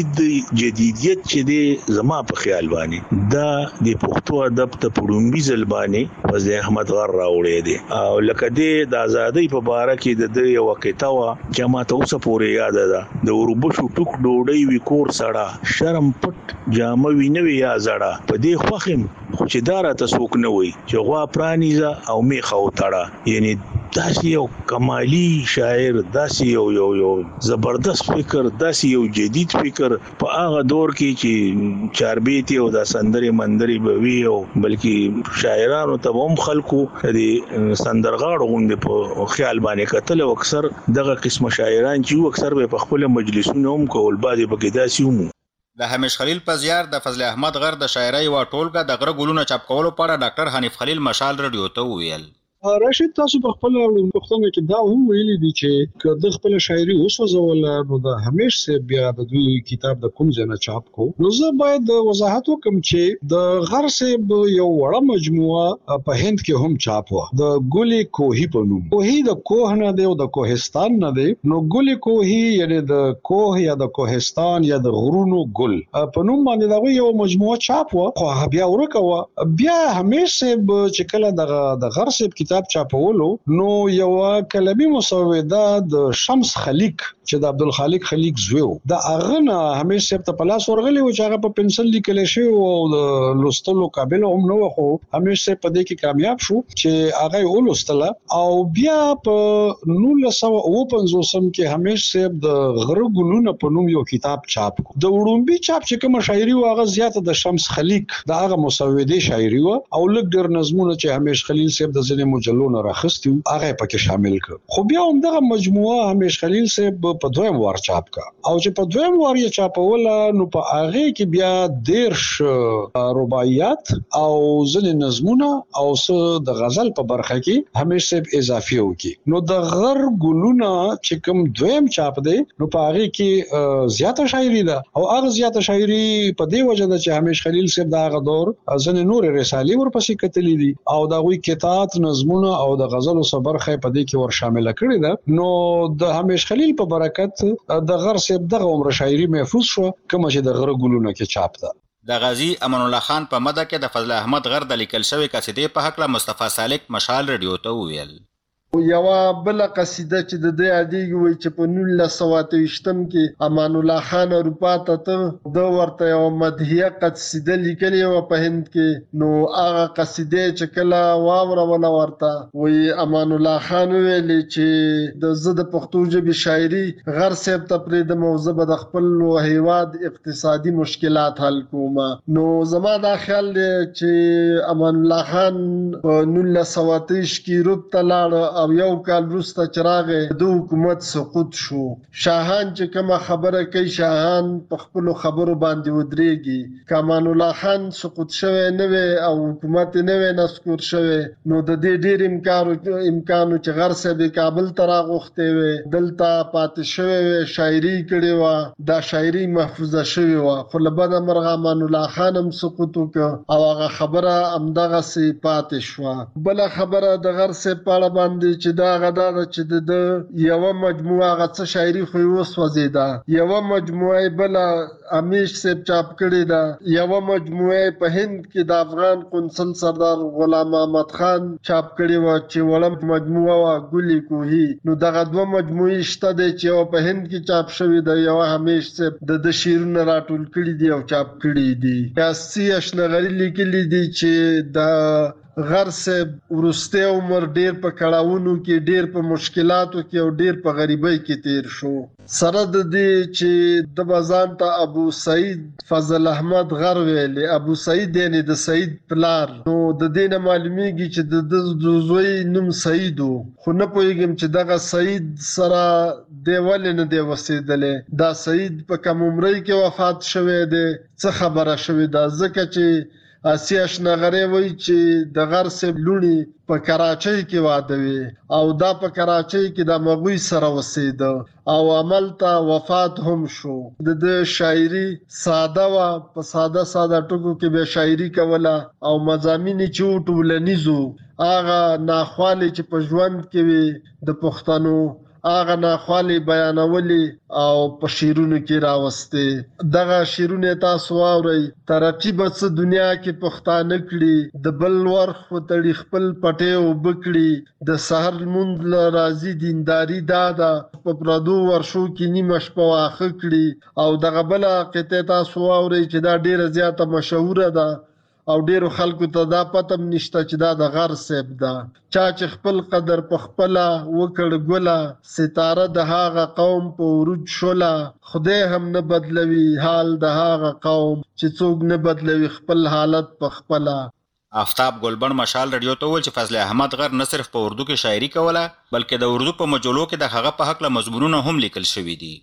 جدیدیت چې دی زما په خیال باندې دا د پښتو ادب ته پړومبي زلباني فضل احمد غر راوړی دی او لکه د ازادۍ په باره کې د یو کتاب چې ما ته اوسه پورې یاد ده د اوربشو ټوک ډوډۍ وی کور سړه شرم پټ جامه وینوي یا زړه په دې خوخم خو چې دارا ته څوک نه وي چې غوا پرانیزه او میخه وتړه یعنی داسې یو کمالی شاعر داسې یو زبردست فکر داسې یو جدید فکر په هغه دور کې چې چاربیتي او د سندري مندري بوي او بلکې شاعرانو ته هم خلکو د سندرغاړو غوندې په خیال باندې کتل او اکثر دغه قسم شاعران چې اکثر په خپل مجلسونو هم کول بعضي پکې داسې هم د همیش خلیل په زیار د فضل احمد غر د شاعرۍ و ټولګه د غره ګلونه چاپ کولو په اړه ډاکټر حنیف خلیل مشال رادیو ته ویل راشد تاسو په خپل پښتنه کې دا هم ویلي دي چې د خپل شاعري اوسوزول نو د همیش سه بیا د دوی کتاب د کوم ځای چاپ کو نو زه باید وضاحت وکم چې د غر سه یو وړه مجموعه په هند کې هم چاپ و د ګولي کوهی په نوم کوهی د کوه نه دی او د کوهستان نه دی نو ګولي کوهی یعنی د کوه یا د کوهستان یا د غرونو ګل په نوم باندې دا یو مجموعه چاپ و خو بیا ورکوه بیا همیش سه چې کله د غر سه کتاب چاپولو نو یو کلمي مسوده د شمس خلیق چې د عبدالخالق خلیق زوی دا اغه همیش سپ ته پلاس ورغلی و چې هغه په پنسل لیکل شي او د لوستلو قابل هم نو خو همیش سپ په دې کې کامیاب شو چې هغه ولوستله او بیا په 1950 کې همیش سپ د غره ګلونه په نوم یو کتاب چاپ د وړومبي چاپ چې کوم شاعري و هغه زیاته د شمس خلیق دا هغه مسوده شاعري و او لږ ډیر نظمونه چې همیش خلیل سپ د ځینې مجلونه راخستي هغه پکې شامل کړ خو بیا هم دغه مجموعه همیش خلیل سپ په دویم وار چاپ کا او چې په دویم وار یې چاپوله نو په هغه کې بیا دیرش رباعیات او ځینې نظمونه او څه د غزل په برخه کې همیش سپ اضافي وکي نو د غر ګلونه چې کوم دویم چاپ دی نو په هغه کې زیاته شاعري ده او هغه زیاته شاعري په دې وجه ده چې همیش خلیل سپ د هغه دور ځینې نور رسالې ورپسې کتلې دي او دا غوي کتاب نظمونه او د غزلو صبرخه په دې کې ور شامل کړی ده نو د همیش خلیل په برکت د غر سپ دغه عمر شاعري محفوظ شو کوم چې د غره ګلونه کې چاپ ده د غازی امان الله خان په مده کې د فضل احمد غر د لیکل شوی قصیدې په حق له مصطفی سالک مشال رادیو ته ویل یو بل قصیده چې د دې عادي وي چې په 1928 کې امان الله خان اروپا ته د ورته یو مدحیه قصیده لیکلې و په هند کې نو هغه قصیده چې کله واوروله ورته وی امان الله خان ویل چې د زده پښتو ژبې شاعري غر صاحب ته پرې د موضوع د خپل هیواد اقتصادي مشکلات حل کوم نو زما دا خیال دی چې امان الله خان په 1928 کې روپ ته لاړ او یو کال وروسته چې راغی د حکومت سقوط شو. شاهان چې کومه خبره کوي شاهان په خپلو خبرو باندې ودرېږي. که امان الله خان سقوط شوی نه وی او حکومت نه وی نسکور شوی نو د دې ډېر امکانو چې غر صاحب کابل ته راغوښتی وی، دلته پاتې شوی وی، شاعري کړې وه، دا شاعري محفوظه شوې وه. خو له بده مرغه امان الله خان هم سقوط وکړ او هغه خبره همدغسې پاتې شوه. بله خبره د غر صاحب په اړه باندې چې دا هغه دا ده چې د یوه مجموعه هغه څه شاعري خو یې وسوځېده، یوه مجموعه یې بله امیش صاحب چاپ کړې ده، یوه مجموعه یې په هند کې د افغان قونسل سردار غلام محمد خان چاپ کړې وه چې وړه مجموعه وه ګلي کوهي. نو دغه دوه مجموعې شته دی چې یوه په هند کې چاپ شوې ده، یوه همیش صاحب د شعرونه راټول کړي دي او چاپ کړي دي. یاسي اشنغري لیکلي دي چې د غر صاحب وروستی عمر ډیر په کړاوونو کې، ډیر په مشکلاتو کې او ډیر په غریبۍ کې تیر شو. سره د دې چې د بازان ته ابو سعید فضل احمد غر ویلي، ابو سعید یعنی د سعید پلار، نو د دې نه معلومیږي چې د زوی نوم سعید و. خو نه پوهیږم چې دغه سعید سره دی ولې نه دی وسېدلی. دا سعید په کم عمرۍ کې وفات شوی دی. څه خبره شوې ده؟ ځکه چې آسی اشنغری وایي چې د غر صاحب لوڼې په کراچۍ کې واده وي او دا په کراچۍ کې د مغوی سره وسېده او عملته وفات هم شو. د شاعري ساده وه، په ساده ټکو کې به شاعري کوله او مضامین چې و ټولنیزو، هغه ناخوالې چې په ژوند کې وي د پښتنو هغه ناخوالې بیانولې او په شعرونو کې راوستې. دغه شعرونه تاسو واورئ. ترقي به څه دنیا کې پښتانه کړي، د بل ورخ وتړي خپل پټې اوبه کړي، د سحر لمونځ له راځي دینداري دا ده په پردو ورشو کې نیمه شپه واښه کړي. او دغه بله قطعه تاسو واورئ چې دا ډېره زیاته مشهوره ده او ډیرو خلکو ته دا پتم نشته چې دا د غر صاحب ده. چا چې خپل قدر په خپله وکړ ګله، ستاره د هغه قوم په عروج شوله، خدای هم نه بدلوي حال د هغه قوم چې څوک نه بدلوي خپل حالت په خپله. آفتاب ګلبن مشال رادیو ته وویل چې فضل احمد غر نه صرف په اردو کې شاعري کوله بلکې د اردو په مجلو کې د هغه په حق له مضمونونه هم لیکل شوي دي.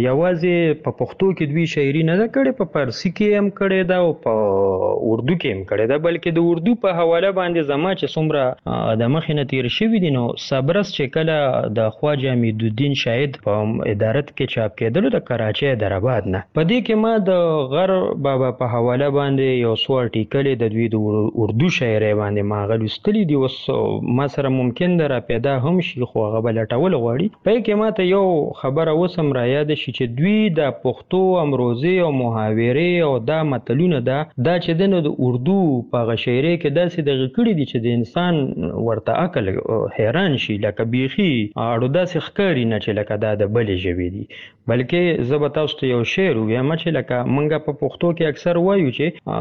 یوازې په پښتو کې دوی شاعري نه ده کړې، په فارسي کې هم کړې ده او په اردو کې هم کړې ده. بلکې د اردو په حواله باندې زما چې څومره د مخې نه تیر شوي دي، نو صبرس چې کله د خواجه حمیدالدین شاهد په ادارت کې چاپ کېدلو د کراچۍ درآباد نه، په دې کې ما د غر بابا په حواله باندې یو څو ارټیکلې د دوی د اردو شاعرۍ باندې ما هغه لوستلي دي. اوس ما سره ممکن ده را پیدا هم شي خو هغه به لټول غواړي. په کې ماته یو خبره اوس هم رایاد شي چې دوی د پښتو امروزې او محاورې او دا متلونه دا چې د اردو په هغه شاعرۍ کې داسې دغه کړي دي چې د انسان ورته عقل حیران شي، لکه بیخي اړو داسې ښکاري نه چې لکه دا د بلې ژبې دي. بلکې زه به تاسو ته یو شعر ووایم چې لکه موږ په پښتو کې اکثر وایو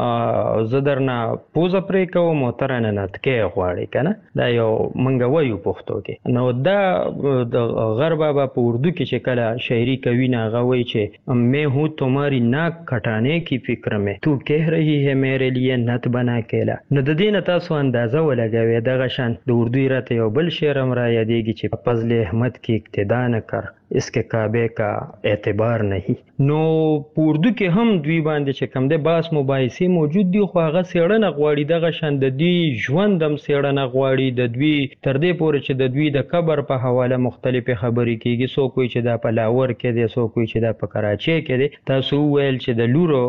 چې زه درنه پوزه پرې کوم او ته رانه نتکۍ غواړې، که نه؟ دا یو موږ وایو پښتو کې. نو دا د غر بابا په اردو کې چې کله شاعري کوي نه هغه وایي چې میں ہوں تمہاری ناک کٹانے کی فکر میں، تو کہہ رہی ہے میرے لیے نت بنا کیلا. نو د دې نه تاسو اندازه ولګوئ. دغه شان د اردو راته یو بل شعر هم را یادېږي چې فضل احمد کی اقتدا نه کر اس کے کعبے کا اعتبار نہیں. نو په اردو کې هم دوی باندې چې کوم دی بحث مباحثې موجود دي، خو هغه څېړنه غواړي. دغه شان د دوی ژوند هم څېړنه غواړي، د دوی تر دې پورې چې د دوی د قبر په حواله مختلفې خبرې کېږي. څوک وایي چې دا په لاهور کې دی، څوک وایي چې دا په کراچۍ کې دی. تاسو وویل چې د لورو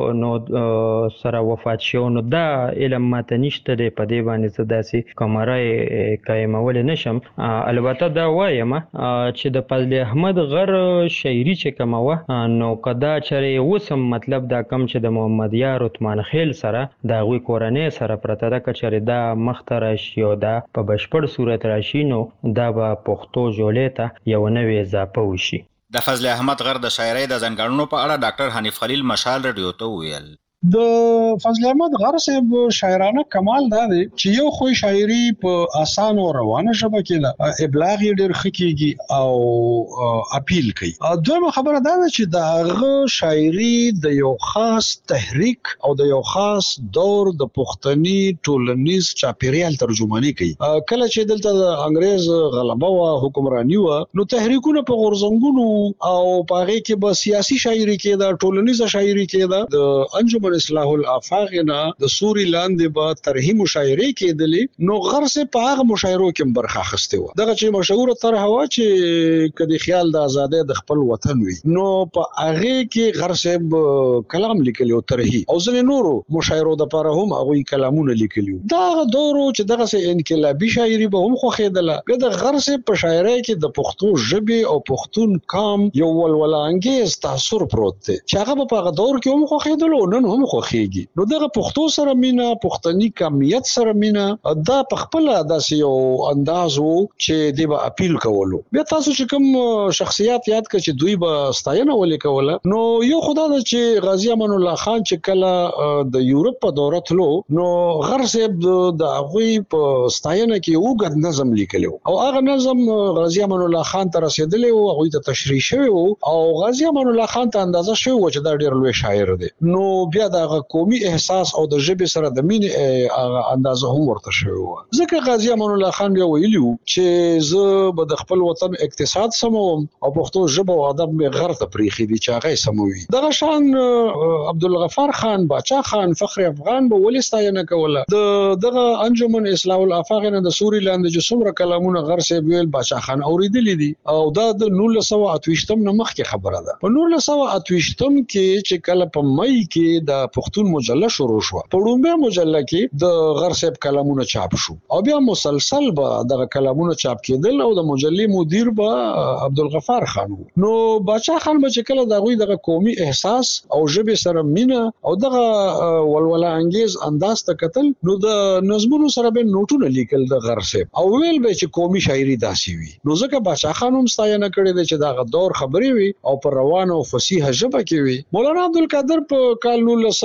نو سره وفات شو، نو دا علم ماته نشته دی، په دې باندې زه داسې کمره قایمولی نشم. البته دا وایم چې د فضل احمد غر شاعري چې کومه وه، نو که دا چېرې اوس هم مطلب دا کم چې د محمد یار عثمان خیل سره د هغوی کورنۍ سره پرته ده، که چېرې دا مخته راشي او دا په بشپړ صورت راشي، نو دا به پښتو ژولۍ ته یو نوې اضافه وشي. د فضل احمد غر د شاعرۍ د ځانګړنو په اړه ډاکټر حنیف خلیل مشال رادیو ته وویل. د فضل احمد غر صاحب شاعرانه کمال دا دی چې یو خو شاعري په آسان او روانه ژبه کې ده، ابلاغ یې ډېر ښه کیږي او اپیل کوي. دویمه خبره دا ده چې د هغه شاعري د یو خاص تحریک او د یو خاص دور د پښتني ټولنیز چاپیریال ترجمانی کوي. کله چې دلته د انګريز غلبه او حکمرانی و نو تحریکونه په غورځنګونو او په هغه کې به سیاسي شاعري کې د ټولنیز شاعري کې د انجمن اصلاح الافاق نه د سوري لاندې به طرحي مشاعره کېدلې، نو غر صاحب په هغه مشاعرو کې برخه اخیسته و. دغه چې مشهور طرح و چې کدي خیال د آزادۍ د خپل وطن وي، نو په هغه کې غر صاحب کلام لیکلی او طرحي او ځنې نورو مشاعرو د لپاره هم هغه کلامونه لیکلی. دا دورو چې دغه سه انقلابي شاعري به هم خو خېدله. د غر صاحب په شاعرۍ کې د پښتو ژبې او پښتون قام یو ولوله انګیز تاثر پروت دی چې هغه په هغه دور کې هم خو خېدل او نن هم خوخیږي. نو دغه پښتو سره مینا، پښتني کمیت سره مینا، دا په خپل داسې یو انداز وو چې دی به اپیل کولو. بیا تاسو چې کوم شخصیت یاد کړئ چې دوی به ستاینه ولې کوله، نو یو خدا د چې غازی امان الله خان چې کله د یورپ په دوره تلو، نو غر صاحب د هغه په ستاینه کې وګد نظم لیکلو او هغه نظم غازی امان الله خان ته رسیدلی او هغه ته تشریح شوی او غازی امان الله خان ته اندازه شوی و چې دا ډیر لوی شاعر دی. نو بیا د قومي احساس او د ژبې سره د مینې اندازه هم ورته شوی و. ځکه غازی امان الله خان بیا ویلو چې زه به د خپل وطن اقتصاد سموم او پښتو ژبه او ادب مې غر ته پریخي دي چې هغه سموي. دغه شان عبدالغفار خان، باچا خان، فخر افغان به ولې ستاینه کوله. دغه انجمن اصلاح الافاق نه د سوري لاندې چې څومره کلامونه غر صاحب ویل باچا خان اوریدلی دي او دا د 1928 نه مخکې خبره ده. په 1928 کې چې کله په مئی کې د پښتون مجله شروع شو، په لومړی مجله کې د غر صاحب کلامونه چاپ شو او بیا مسلسل به دغه کلامونه چاپ کېدل او د مجلې مدیر به عبدالغفار خان. نو باچا خان به چې کله دغه دغه قومي احساس او ژبې سره مینا او دغه ولوله انګیز انداز ته کتل، نو د نظمونو سره به نوټونه لیکل د غر صاحب او ویل به چې قومي شاعري داسي وي. نو ځکه باچا خان هم ستاینه کړې ده چې دغه دور خبرې وي او په روانه او فصیح ژبه کې وي. مولانا عبدالقادر په کال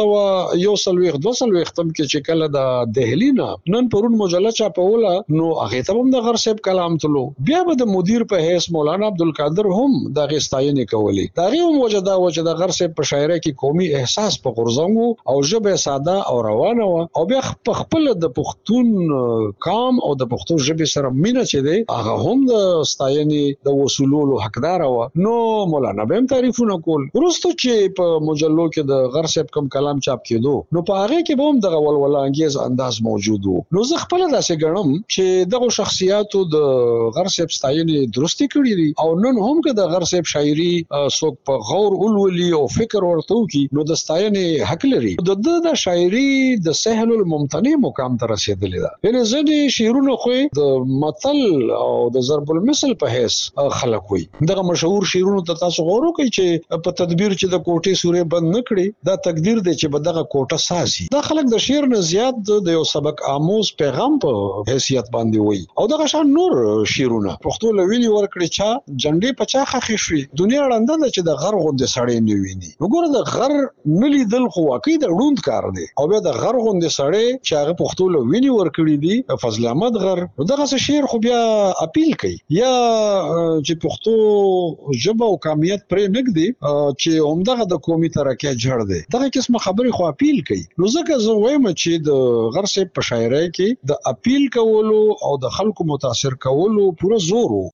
1922 کې چې کله د دهلی نه نن پرون مجله چاپوله، نو هغه ته هم د غر صاحب کلام تلو. بیا به د مدیر په حیث مولانا عبدالقادر هم دغه ستاینه کولی. دغه هم وجدا و چې د غر صاحب په شاعرۍ کې قومي احساس په غورځنګ او ژبه ساده او روانه و او بیا په خپل د پښتون قام او د پښتو ژبې سره مینه چې دی هغه هم د ستاینې د وصولولو حقدار و. نو مولانا به هم تعریفونه کول. ورسته چې په مجلو کې د غر صاحب کوم کلام چاپ کېدو، نو په هغه کې به هم دغه ولوله انګیز انداز موجود وو. نو زه خپل داسې ګڼم چې دغه شخصیاتو د غر صاحب ستاینې درستي کړې دي او نن هم که د غر صاحب شاعري څوک په غور ولولي او فکر ورته وکړي، نو د ستاینې حق لري. د شاعري د سهل الممتنع مقام ته رسیدلې ده. یعنی ځینې شعرونه خو د متل او د ضرب المثل په حیث خلک وي. دغه مشهور شعرونه ته تاسو غور وکړئ چې په تدبیر چې د کوټې سورې بند نکړي، دا تقدیر دی چې بدغه کوټه ساسي. دا خلک د شعر نه زیات د یو سبق آموز پیغام په حیثیت باندې وي. او دغه شان نور شعرونه پښتو لویلی ورکړي چې جنډې پچا خخې شوي، دنیا ړنده ده چې د غر غوندې سړی نه ویني. وګوره د غر نلی دل خو واقعي د ړوند کار دی او بیا د غر غوندې سړی چې هغه پښتو لویلی ورکړي دي فضل احمد غر. دغه شعر خو بیا اپیل کوي یا چې پښتو ژبه او قومیت پرې نګدي چې همدغه د قومي ترقی جوړ دی. دغه قسمه خبرې خو اپیل کوي. نو ځکه زه وایم چې د غر صاحب په شاعرۍ کې د اپیل کولو او د خلکو متاثر کولو پوره زور وو.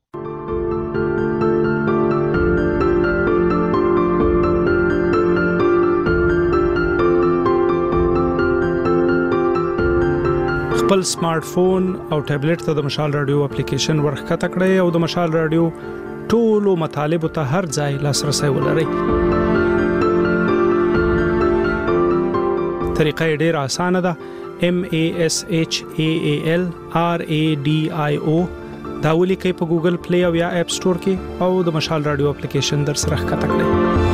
خپل سمارټ فون او ټابلیټ ته د مشال رادیو اپلیکیشن ورخکته کړئ او د مشال رادیو ټولو مطالبه ته هر ځای لاسرسي ولرئ. طریقه ډیره اسانه ده. MASHAAL RADIO دا ولیکئ په ګوګل پلی او یا اپ سٹور کې او د مشال رادیو اپلیکیشن در سره ښکته کړئ.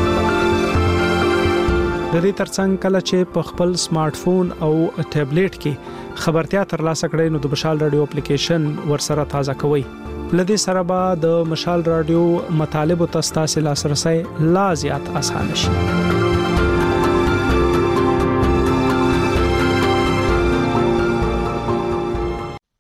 د دې ترڅنګ کله چې په خپل سمارټ فون او ټابلیټ کې خبرتیا ترلاسه کړئ نو د مشال رادیو اپلیکیشن ورسره تازه کوئ. لدې سره به د مشال رادیو مطالب او تاسو لاسرسي لا زیات اسانه شي.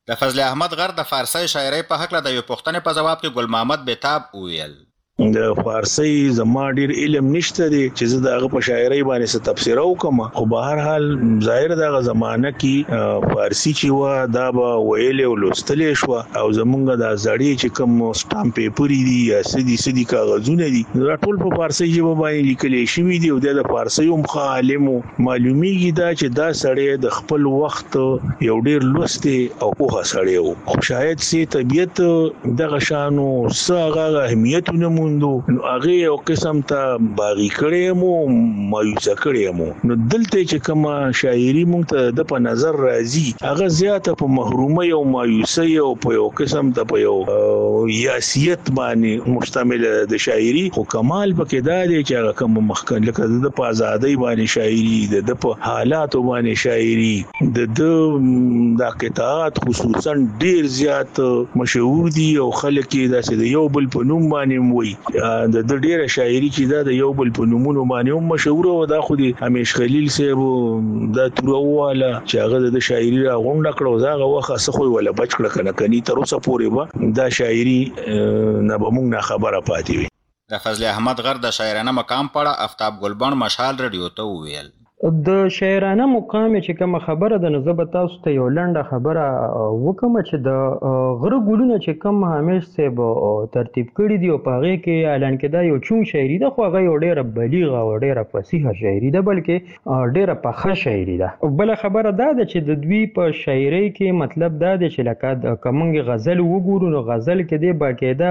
د فضل احمد غر د فارسی شاعرۍ په هکله د یو پوښتنې په جواب کې ګل محمد بیتاب وویل د فارسی زما ډیر علم نشته دی چې زه دغه په شاعرۍ باندې څه تفسیر وکم خو به هر حال ظاهر دغه زمانہ کې فارسی چې و دا به ویل او لوستل شو او زمونږ د ازړی چې کوم سټامپ پیپر دي یا سدي کاغذونه دي دا ټول په فارسی ژبه باندې لیکل شوی دي او د فارسی هم عالم معلومیږي دا چې دا سړی د خپل وخت یو ډیر لوستي او پوهه سړی و خو شاید سي طبيعت دغه شانو ساغه اهمیتونه نو هغه یو قسم ته باغی کړی مو مایوس کړی مو نو دلته چې کوم شاعری مونږ ته د په نظر راځي هغه زیاته په محرومه او مایوسی او په یو قسم ته په یو یاسیت باندې مشتمل د شاعری خو کمال پکې دا دی چې هغه کوم مخکې لکه د په ازادۍ باندې شاعری د په حالاتو باندې شاعری د قطعات خصوصا ډیر زیات مشهور دي او خلک یې داسې یو بل په نوم باندې وایي د ډیره شاعری چې دا د یو بل په نومونو باندې هم مشهور او دا خو د همیش خلیل صاحب د تورواله چې هغه د شاعری راغونډ کړو دا هغه وخت څه خو ولا بچ کړ کنه کني تر اوسه پورې به دا شاعری نه به موږ نه خبره پاتې وي د فضل احمد غر د شاعرانه مقام پړه آفتاب ګلبن مشال رادیو ته وویل د شاعرانه مقام چې کوم خبره د نزبه تاسو ته یو لنډه خبره وکم چې د غره ګلونه چې کوم همیش صاحب ترتیب کړی دی او په هغه کې اعلان کړه یو چون شاعری ده خو هغه یو ډیره بلیغه او ډیره فصیحه شاعری ده بلکې ډیره پخه شاعری ده بل خبره ده چې د دوی په شاعری کې مطلب دا دی چې لکه کومنګ غزل وګورو نو غزل کې دی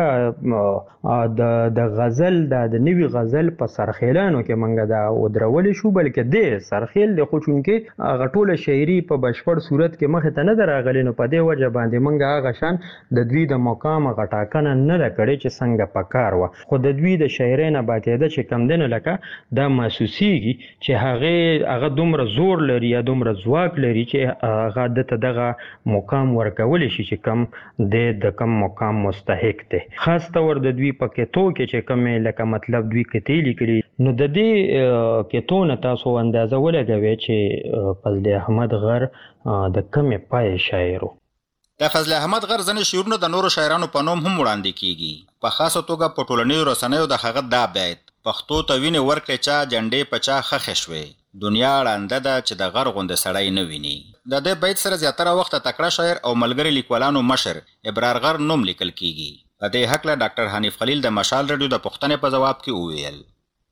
باقاعده د غزل د نوی غزل په سرخیلانو کې منګه دا ودرول شو بلکې دی سرخیل د خوچونکې غټوله شاعری په بشپړ صورت کې مخ ته نه دراغلی نو په دې وجه باندې منګه هغه شان د دوی د مقام غټاکنه نه کړي چې څنګه پکار و خو د دوی د شاعری نه باقاعده چې کم دنه لکه دا محسوسیږي چې هغه دومره زور لري یا دومره ځواک لري چې هغه دغه مقام ورکول شي چې کم د کم مقام مستحق دی خاص تور د دوی په کېتو کې چې کم لکه مطلب دوی کتلی کړي نو د دې کېتو نه تاسو اندازه ولګوي چې فضل احمد غر د کمې پای شاعرو د فضل احمد غر ځنې شعرونه د نورو شاعرانو په نوم هم وړاندې کیږي په خاصه توګه په ټولنیزو رسنیو د هغه دا بیت پښتو ته ویني ورکړې چا جنډې په چا خښې شوې دنیا ړانده ده چې د غر غوندې سړی نه ویني د دې بیت سره زیاتره وخت تکړه شاعر او ملګري لیکوالانو مشر ابرار غر نوم لیکل کیږي په دې هکله ډاکټر حنیف خلیل د مشال رادیو د پوښتنې په جواب کې وویل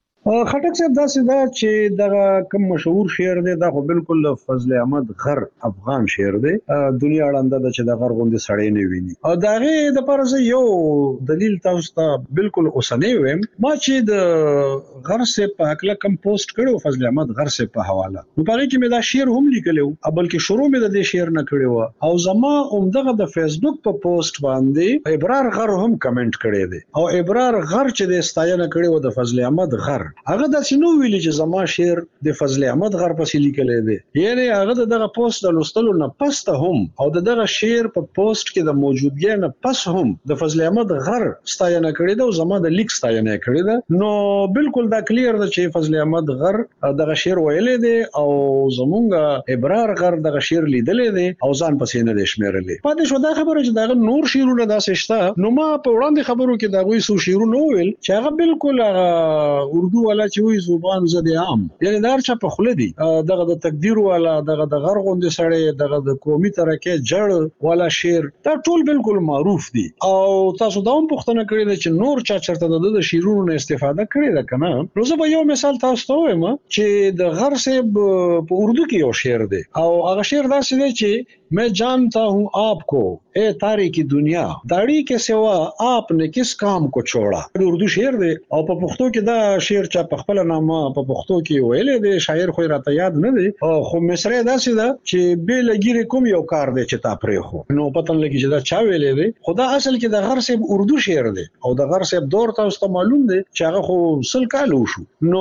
خټک صاحب داسې دا چې دغه کوم مشهور شعر دی دا خو بالکل فضل احمد غر افغان شعر دی دنیا وړاندې د چې د غر غوندې سړی نه ویني او داغه د پرځ یو دلیل تاسو ته بالکل اوسنی ویم ما چې د غر سے په حق له کم پوسټ کړو فضل احمد غر سے په حواله نو په کې مې دا شعر هم لیکلو بلکې شروع مې د دې شعر نه کړو او زما عمدغه د فیسبوک په پوسټ باندې ابرار غر هم کمنټ کړی دی او ابرار غر چې د ستاینه کړو د فضل احمد غر هغه د سينو ویلي چې زما شعر د فضل احمد غر په لیکل دی یعنی هغه دغه پوسټ د لوستلو نه پس ته هم او دغه شعر په پوسټ کې د موجودګۍ نه پس هم د فضل احمد غر ستاینه کړې ده او زما د لیک ستاینه کړې ده نو بالکل دا کلیر ده چې فضل احمد غر دغه شعر ویلې دی او زمونږ ابرار غر دغه شعر لیدلې دی او ځان پسې نه دی شمیرلې پاتې شو دا خبره چې دغه نور شعرونه داسې شته نو ما په وړاندې خبرو کې دغه سو شعرونه ویل چې هغه بالکل اردو والا چې وی زبان زده عام یعنی دار چا په خله دي دغه د تقدیر والا دغه د غر غوندې سړی دغه د قومي ترکه جړ والا شعر دا ټول بالکل معروف دي او تاسو دا هم پوښتنه کړې ده چې نور چا چرته د شعرونو استفاده کړې ده کنه نو زه به یو مثال تاسو ته وایم چې د غر صاحب په اردو کې یو شعر دی او هغه شعر داسې دی چې मैं जानता हूँ आपको ए तारीकी दुनिया दाढ़ी के सिवा आपने किस काम को छोड़ा उर्दू शेर दे او په پښتو کې دا شعر چا په خپل نامه په پښتو کې ویلې دی شاعر خو راته یاد نه دی خو مصری داسې ده چې به لګیره کوم یو کار دی چې تا پرې خو نو پتن لګی چې دا چا ویلې دی خدا اصل کې د غر صاحب اردو شعر دی او د غر صاحب دور تاسو ته معلوم دی چې هغه خو سل کال وشو نو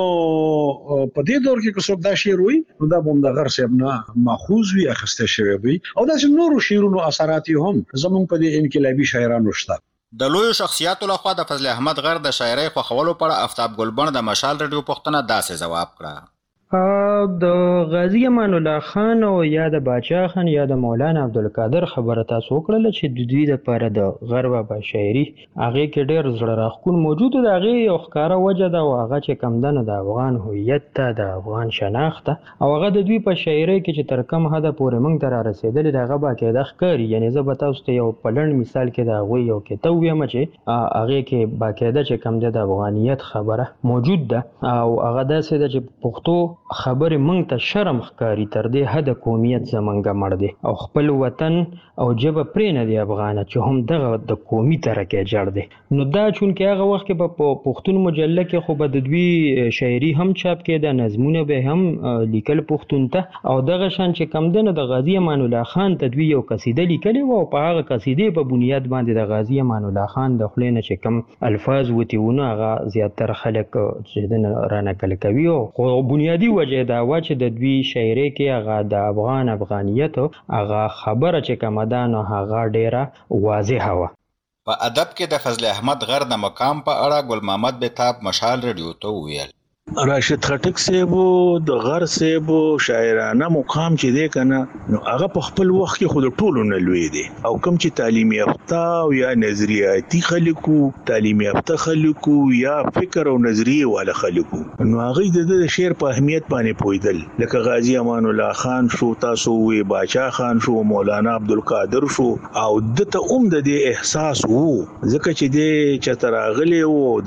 په دې دور کې څوک دا شعر وی نو دا هم د غر صاحب نه ماخوذ وی اخسته شوی وی او دا نورو شعرونو اثرات هم زمون په دې انقلابي شاعرانو شته د لوی شخصیاتو لخوا د فضل احمد غر د شاعرۍ خوښولو پر آفتاب ګلبن د مشال رادیو پوښتنه داسې جواب کړه د غازی امان الله خان او یا د باچا خان یا د مولانا عبدالقادر خبره تاسو وکړله چې د دوی لپاره د غرب با شاعري هغه کې ډېر زړه راښکون موجود دی. هغه یو ښکاره وجه ده او هغه چې کمدنه د افغان هویت ته د افغان شناخت او هغه د دوی په شاعري کې چې تر کم حده پورې موږ ته را رسېدلې د هغه باقاعده ښکاري. یعنې زه به تاسو ته یو په لنډ مثال کې د هغوی یو کتاب ویم چې هغې کې باقاعده چې کوم دی د افغانیت خبره موجود ده او هغه داسې ده چې پښتو خبرې موږ ته شرم ښکاري تر دې حده قومیت زمونږه مړ دی او خپل وطن او ژبه پرې نه دی افغانه چې هم دغه د قومي ترکه جړ دی. نو دا چونکې هغه وخت کې په پښتون مجله کې خو به د دوی شاعري هم چاپ کېده، نظمونه به هم لیکل پښتون ته او دغه شان چې کم دی نو د غازي امان الله خان ته دوی یو قصیده لیکلې وه او په هغه قصیدې په بنیاد باندې د غازي امان الله خان د خولې نه چې کم الفاظ وتي وونه هغه زیاتره خلک چې رانقل کوي او بنیادی وجه دا و چې د دوی شاعري کې هغه د افغانیت هغه خبره چې کومه ده نو هغه ډیره واضحه وه. په ادب کې د فضل احمد غر د مقام په اړه ګل محمد بهتاب مشال رادیو ته وویل. راشد خټک صاحب د غر صاحب شاعرانه مقام چې دی کنه نو هغه په خپل وخت کې خود ټولو نه لوی دی او کوم چې تعلیم یافته او یا نظریاتي خلکو تعلیم یافته خلکو یا فکر او نظریه والا خلکو نو هغه د شعر په اهمیت باندې پویدل لکه غازی امان الله خان شو، تاسو وی باچا خان شو، مولانا عبدالقادر شو او دته د دې احساس وو ځکه چې د چتراغلی وو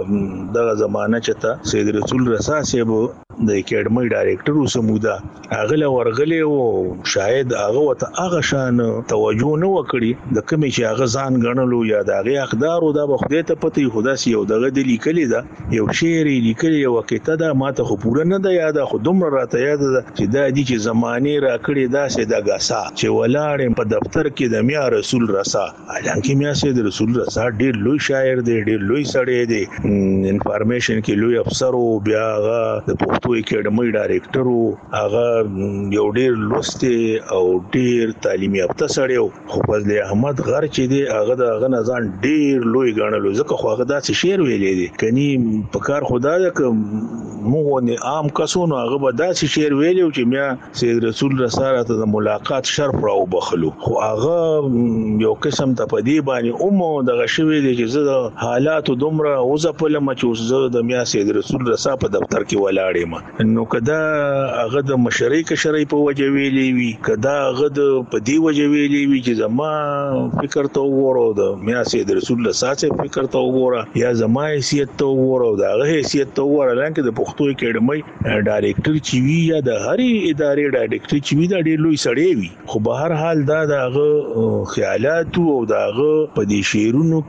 د زمانہ چته سید رسول رسا صاحب د اکیډمي ډایریکټر وسمودا هغه ورغلی او شاید هغه وته هغه شان توجه نه وکړي د کمی چې هغه ځان غنلو یا د هغه اقدار او د بخدای ته پته خدا سي او دغه د لیکلې ده یو شعر لیکلی او کته دا ماته خو پوره نه ده یاد خو دومره راته یاد ده چې دا دي چې زمانه را کړی دا سه د غاسا چې ولاړ په دفتر کې د میا رسول رسا حالانکه میا سید رسول رسا ډیر لوی شاعر دی، ډیر لوی سړی دی، انفارمیشن کې لوی افسر او بیا هغه د پښتو اکیډمي ډایریکټر او هغه یو ډیر لوستی او ډیر تعلیم یافته سړی خو فضل احمد غر چې دی هغه د هغه نزان ډیر لوی غاڼلو ځکه خو هغه داسې شعر ویلې دي کني په کار خدا ده موږ نه عام کسونو هغه به داسې شعر ویلو چې میا سید رسول رساله ته د ملاقات شرف راو بخلو خو هغه یو قسم ته پدی باندې دغه شوی دی چې زه د حالات دومره وزپلم چې زه د میا سید رسول رسا په دفتر کې ولاړم نو کدا هغه د مشرۍ کشرۍ په وجه ویلې وی کدا هغه د پدی وجه ویلې وی چې زما فکر ته وګورو د میا سید رسول رسا څخه فکر ته وګوره یا زما حیثیت ته وګورو دا هغه حیثیت ته وګوره لکه د پښتو اکیډمي ډایریکټر چې وی یا د هرې ادارې ډایریکټر چې وی دا ډېر لوی سړی وی خو به هر حال دا دغه خیالات او دغه په دې شعرونو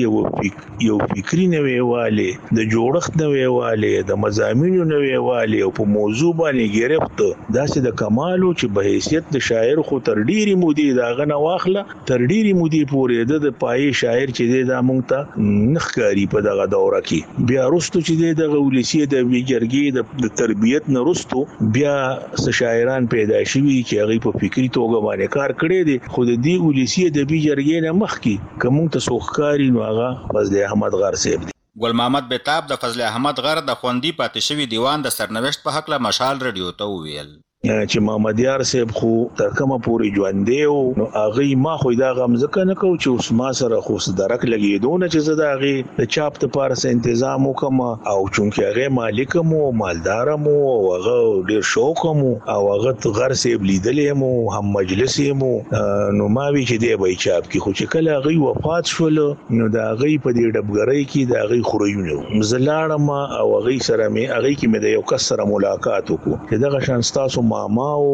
کې یو فکری نوېواله د جوړښت نوېواله د مضامینو نوېواله او په موضوع باندې ګرفت داسې د کمالو چې به حیثیت د شاعر خو تر ډېری مودې داغه نه واخله تر ډېری مودې پورې د پای شاعر چې دا مونږ ته نخکاری په دغه دوره کې بیا رستو چې دغه ولسی د ویجرګي د تربیت نه رستو بیا شاعران پیدا شوي چې هغه په فکری توګه باندې کار کړی دي خو د دې ولسی د ویجرګي نه مخکې کوم ته سوخکاری نو هغه فضل احمد غر صاحب. ګل محمد بهتاب د فضل احمد غر د خوندي پاتې شوی دیوان د سرنوشت په حق له مشال رادیو ته وویل چې محمد یار صاحب خو تر کومه پوری ژوند دی نو هغه ما خو دا غم ځکه نه کو چې اوس ما سره خو درک لګیدونه چې زه دا هغه د چاپ ته پارس تنظیم وکم او چونکه هغه مالک مو مالدار مو هغه ډیر شوق مو او هغه غر صاحب لیدلې مو هم مجلس مو نو ما وی چې دی به چاپ کی خو چې کله هغه وفات شول نو دا هغه په دې ډبګړی کې دا هغه خوريونه زلاړم او هغه سره مې هغه کې مې د یو کس سره ملاقات وکړ چې دغه شان تاسو ما او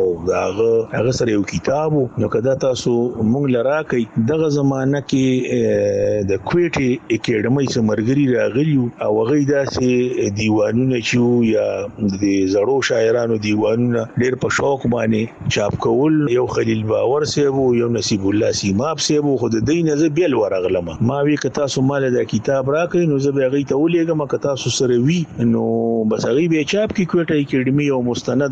هغه سره یو کتابو نو کدا تاسو مونږ لرا کوي دغه زمانہ کې د کویټي اکیډمي سمرګری راغلیو او هغه داسې دیوانونه چې یا د زړو شاعرانو دیوانونه ډېر په شوق باندې چاپ کول یو خلیل باور سیبو یو نصیب الله سیماب سیبو خود دین زه بیل ورغلم ما وی ک تاسو مال د کتاب راکې نو زه به غي ته ولېګم ک تاسو سره وی نو بس هغه به چاپ کې کویټي اکیډمي او مستند اداره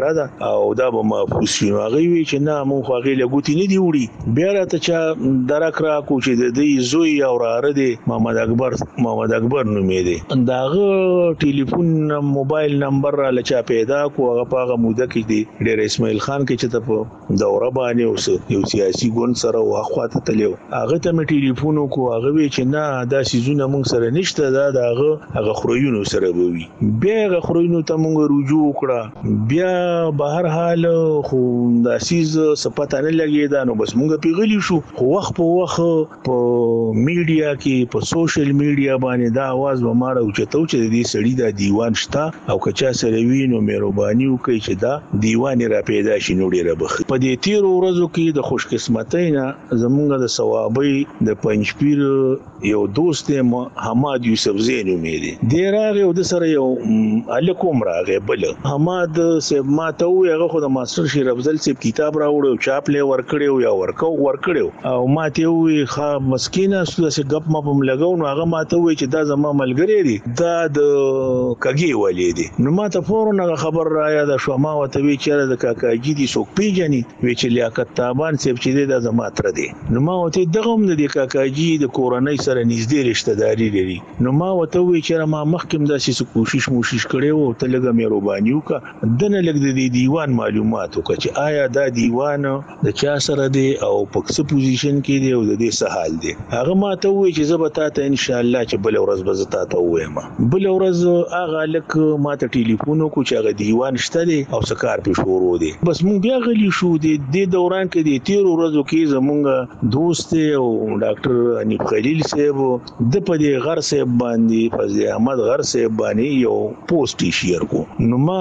خبره ده او دا به محفوظ شي. هغه وی چې نه مونږ هغه لګوتی نه دی وړي. بیا راته چا درک را کو چې د دې زوی او راره دی محمد اکبر نومې دی. داغه ټلیفون موبایل نمبر را لچا پیدا کو. هغه پاغه موده کې دی ډېر اسماعیل خان کې چې ته په دوره باندې اوس یو سیاسي ګوند سره واخواته تلو. هغه ته مې ټلیفون کو. هغه وی چې نه دا سيزونه مونږ سره نشته، دا هغه خروینو سره وي. بیا هغه خروینو ته مونږ رجوع وکړه. بیا بهر حال خو دا سیز سپاته نه لګی دا نو بس مونږ پیغلی شو. خو وخت په وخت په میډیا کې په سوشل میډیا باندې دا आवाज و ماړه او چتو چې دې سړی دا دیوان شته او کچا سره وینو مهرباني وکړي چې دا دیوان را پیدا شي نو ډیره بخ. په دې تیر ورځو کې د خوش قسمتۍ نه زمونږ د ثوابي د پنځپیر یو دوست حماد یوسف زین امیدي ډیر هغه د سره یو الکوم راغی. بل حماد صاحب ما ته هغه خو د ماستر شیر افضل صاحب کتاب راوړو چاپ له ورکړیو یا ورکړیو او ما ته وی ښه مسکینه سوسه غپ ما پم لګاو. نو هغه ما ته وی چې دا زما ملګری دی دا د کګي ولې دی. نو ما ته فورن خبر را یاد شو. ما وته وی چې د کاکاجی دی څوک پیژني. وی چې لیاقت تابان صاحب چې دا زما تر دی. نو ما وته دغه هم د کاکاجی د کورنۍ سره نږدې رشتہ داری لري. نو ما وته وی چې ما مخکم داسې کوشش کړي وو ته لګه مهرباني وکړه دنه لګ د دیوان معلومات وکړه چې آیا دا دیوان د چا سره دی او په څه پوزیشن کې دی او د دې څه حال دی. هغه ما ته وی چې زه به تاسو ان شاء الله چې بل ورځ به زه تاسو وایم. بل ورځ هغه لک ما ته ټلیفون وکړ چې هغه دیوان شته دی او سکار په شروع دی. بس مونږ بیا غلی شو. د دوران کې د تیر ورځو کې زمونږ دوست او ډاکټر انیب خلیل صاحب د په دې غر صاحب باندې فضل احمد غر صاحب باندې یو پوسټ شیر کو. نو ما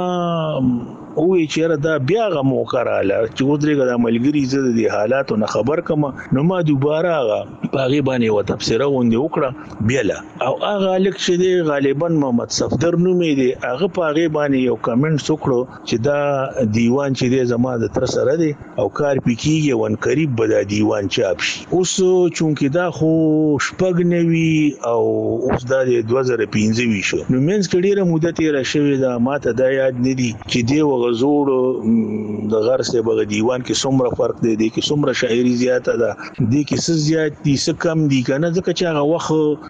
او چې دا بیا غو موکراله چې ودرېګه د ملګری زده د حالاتو نه خبر کما. نو ما دوباره هغه باغی باندې و تفسیره وندې وکړه بیاله او هغه لیک چې دی غالبا محمد صفدر نومې دی. هغه باغی باندې یو کمنټ وکړو چې دا دیوان چې دی زما د تر سره دی او کار پکېږي ون قریب به دا دیوان چاپ شي. اوس چونکه دا خو شپږ نوي او اوس دا 2015 شو. نو مینس کې ډیره موده تیر شوې دا ماته دا یاد نه دی چې دی غزور د غر سه بغ دیوان کې څومره فرق دی کې څومره شاعري زیاته ده دی کې څه زیات دي څه کم دي کنه ځکه چې هغه وخت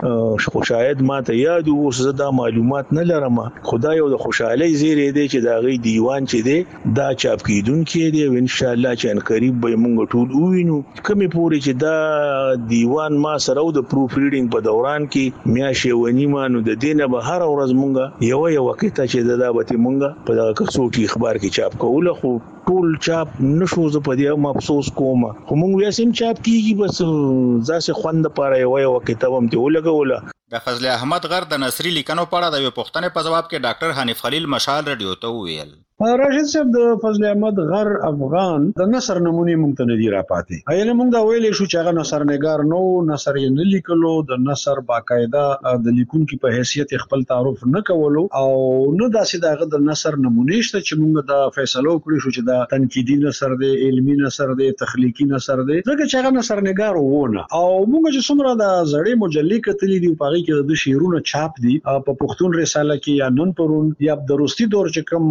خو شاید ماته یاد اوس دا معلومات نه لرم. خدای او د خوشحالي زیری دی چې دا غي دیوان چې دی دا چاپ کیدونکې دی او ان شاء الله چې ان قریب به موږ ټول ووینو. کمې پورې چې دا دیوان ما سره د پروف ریډینګ په دوران کې میاشې ونیمه نو د دینه به هر ورځ مونږ یو وخت چې دا به مونږ په دغه کڅوټي اخبار کې چاپ کوله. خو ټول چاپ نشو. زه په دې افسوس کوم. خو مونږ بیا سم چاپ کیږي بس ځاسه خوند لپاره یو کتاب هم ته ولګوله. د فضل احمد غر د نصری لیکنو په اړه د پښتنې په جواب کې ډاکټر حنیف خلیل مشال رادیو ته ویل راشد صاحب د فضل احمد غر افغان د نصر نمونه مونږ ته نه دی را پاتې. ایله مونږ دا ویلې شو چې هغه نصر نگار نو نصر یې نه لیکلو د نصر باقاعده د لیکونکو په حیثیت خپل تعارف نه کولو او نو داسې دغه د نصر نمونه شته چې مونږ دا فیصله وکړو شو چې دا تنقیدی نصر دی علمی نصر دی تخلیقی نصر دی ځکه چې هغه نصر نگار وونه او مونږ چې څومره د زړې مجلې کتلې دی په هغه کې د شعرونو چاپ دي په پښتون رساله کې یا نن پرون یا د روستي دور چې کوم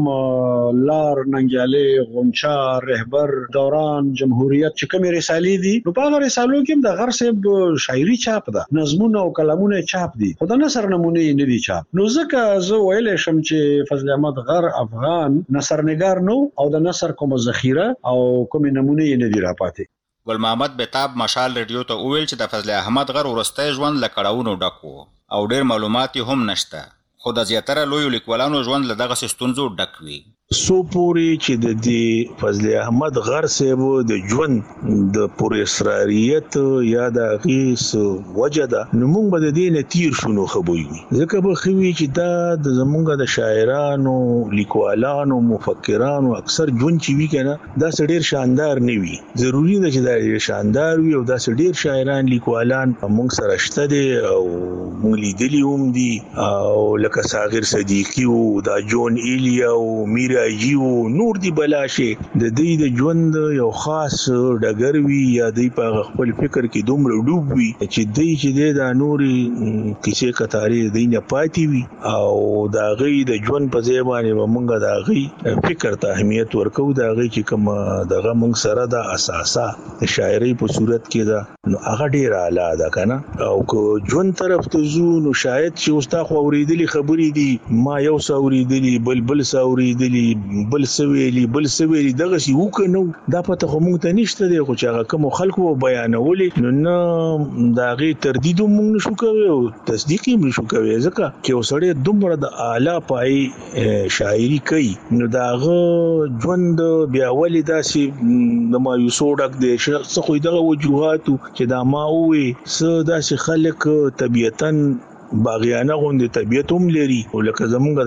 لار ننګیاله غونچا رهبر دوران جمهوریت چې کومه رسالې دي نو په هغه رسالو کې د غر صاحب شاعري چاپ ده نظمونه او کلامونه چاپ دي خدای نصر نمونه نه دي چاپ. نو ځکه زه ویلې شم چې فضل احمد غر افغان نصر نگار نو او د نصر کوم ذخیره او کوم نمونه نه دي را پاتې. ګل محمد بتاب مشال رادیو ته ویل چې د فضل احمد غر ورسته ژوند لکړاونو ډکو او ډېر معلومات هم نشته. خو د زیاتره لوی لیکوالانو ژوند له دغه ستونزو ډک وي. سو پوری چې د دې فضل احمد غر صاحب د ژوند د پر اصراریت یا د غیس وجده نو موږ به د دې نتیر شونو خبوي ځکه به خوي چې دا د زمونږ د شاعرانو لیکوالانو مفکرانو اکثر ژوند چې وی کنه دا ډېر شاندار نه وي. ضروری ده چې دا شاندار وي او دا ډېر شاعران لیکوالان موږ سره شته دي او موږ لیدلی هم دي او لکه صاغر صدیقی او دا جون ایلیا او میرا میراجي او نور دی بلاشه د دې د ژوند یو خاص ډګر وی یا د په خپل فکر کې دومره ډوب وي چې د نوري کیسې کتاري د نه پاتې وي او دا غي د ژوند په ځای باندې مونږه دا غي فکر ته اهمیت ورکو دا غي چې کوم دغه مونږ سره د اساسا د شاعري په صورت کې دا نو هغه ډیر اعلی ده کنه او کو ژوند طرف ته زو نو شاید چې اوستا خو اوریدلی خبرې دي ما یو ساوریدلی بل ساوریدلی بل سویلی دغه شی وکنو دا پته خو مونږ ته نشته دی خو چې هغه کوم خلکو بیانولې نو دا غي تردید مونږ نشو کوي او تصدیق هم نشو کوي ځکه چې وسړی دومره د اعلی پای شاعری کوي نو داغه ژوند بیا ولې داسې د مایوسو ډک دی څه خو دغه وجوهات چې دا ما وې څه داسې خلک طبيعتاً باغیانه غوندې طبيعت هم لري او لکه زمونږ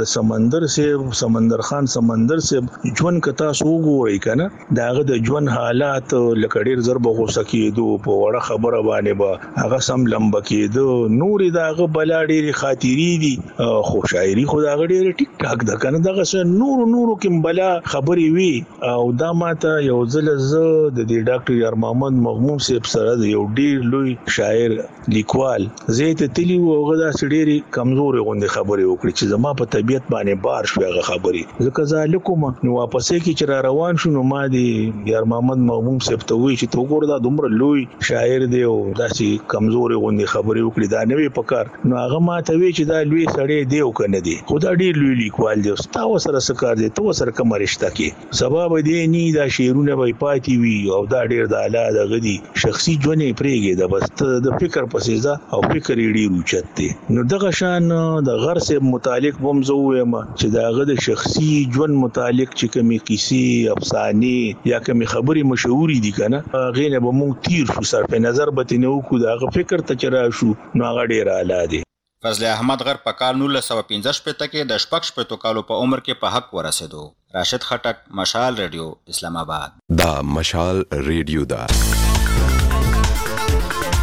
د سمندر خان ژوند کتا سو وګورئ کنه داغه د ژوند حالات لکه ډیر ضرب غوسه کېدو په وړه خبره باندې با هغه سم لمب کېدو نور داغه بلا ډیر خاطری دي خو شاعري خو داغه ډیر ټیک ټاک ده کنه دغه نور کوم بلا خبرې وي او دا ماته یو ځل ز د دې ډاکټر یار محمد مغموم صاحب سره یو ډیر لوی شاعر لیکوال زیت تلی وغدا سړيري کمزوري غوندي خبرې وکړي چې زما په طبيعت باندې بار شو هغه خبرې ځکه ځالکوم نو واپس کې چې را روان شو نو ما دي یار محمد مغموم صاحب ته وی چې تو ګور دا دومره لوی شاعر دی او داسې کمزوري غوندي خبرې وکړي دا نه وی پکار نو هغه ما ته وی چې دا لوی سړی دی او کنه دی خدا ډیر لوی لیکوال دی تاسو سره سکار دی تاسو سره کوم رشتہ کې سبب دی ني دا شعرونه به پاتې وي او دا ډیر د اعلی د غدي شخصي ژوند پرېږي د بس د فکر پسې ځه او فکر یې ډیر اوچت دی نو دغه شان د غر سے متعلق بم زویم چې داغه د شخصي ژوند متعلق چې کومي کیسې افسانې یا کومي خبري مشهوري دي کنه غینه به مونږ تیر شو صرف نظر به نه وکړو دغه فکر ته چر شو نو هغه ډیر اعلی دی فضل احمد غر په کال 1915 کې د شپږ شپږ کالو په عمر کې په حق ورسېدو راشد خټک مشال ریډیو اسلام آباد دا مشال ریډیو دا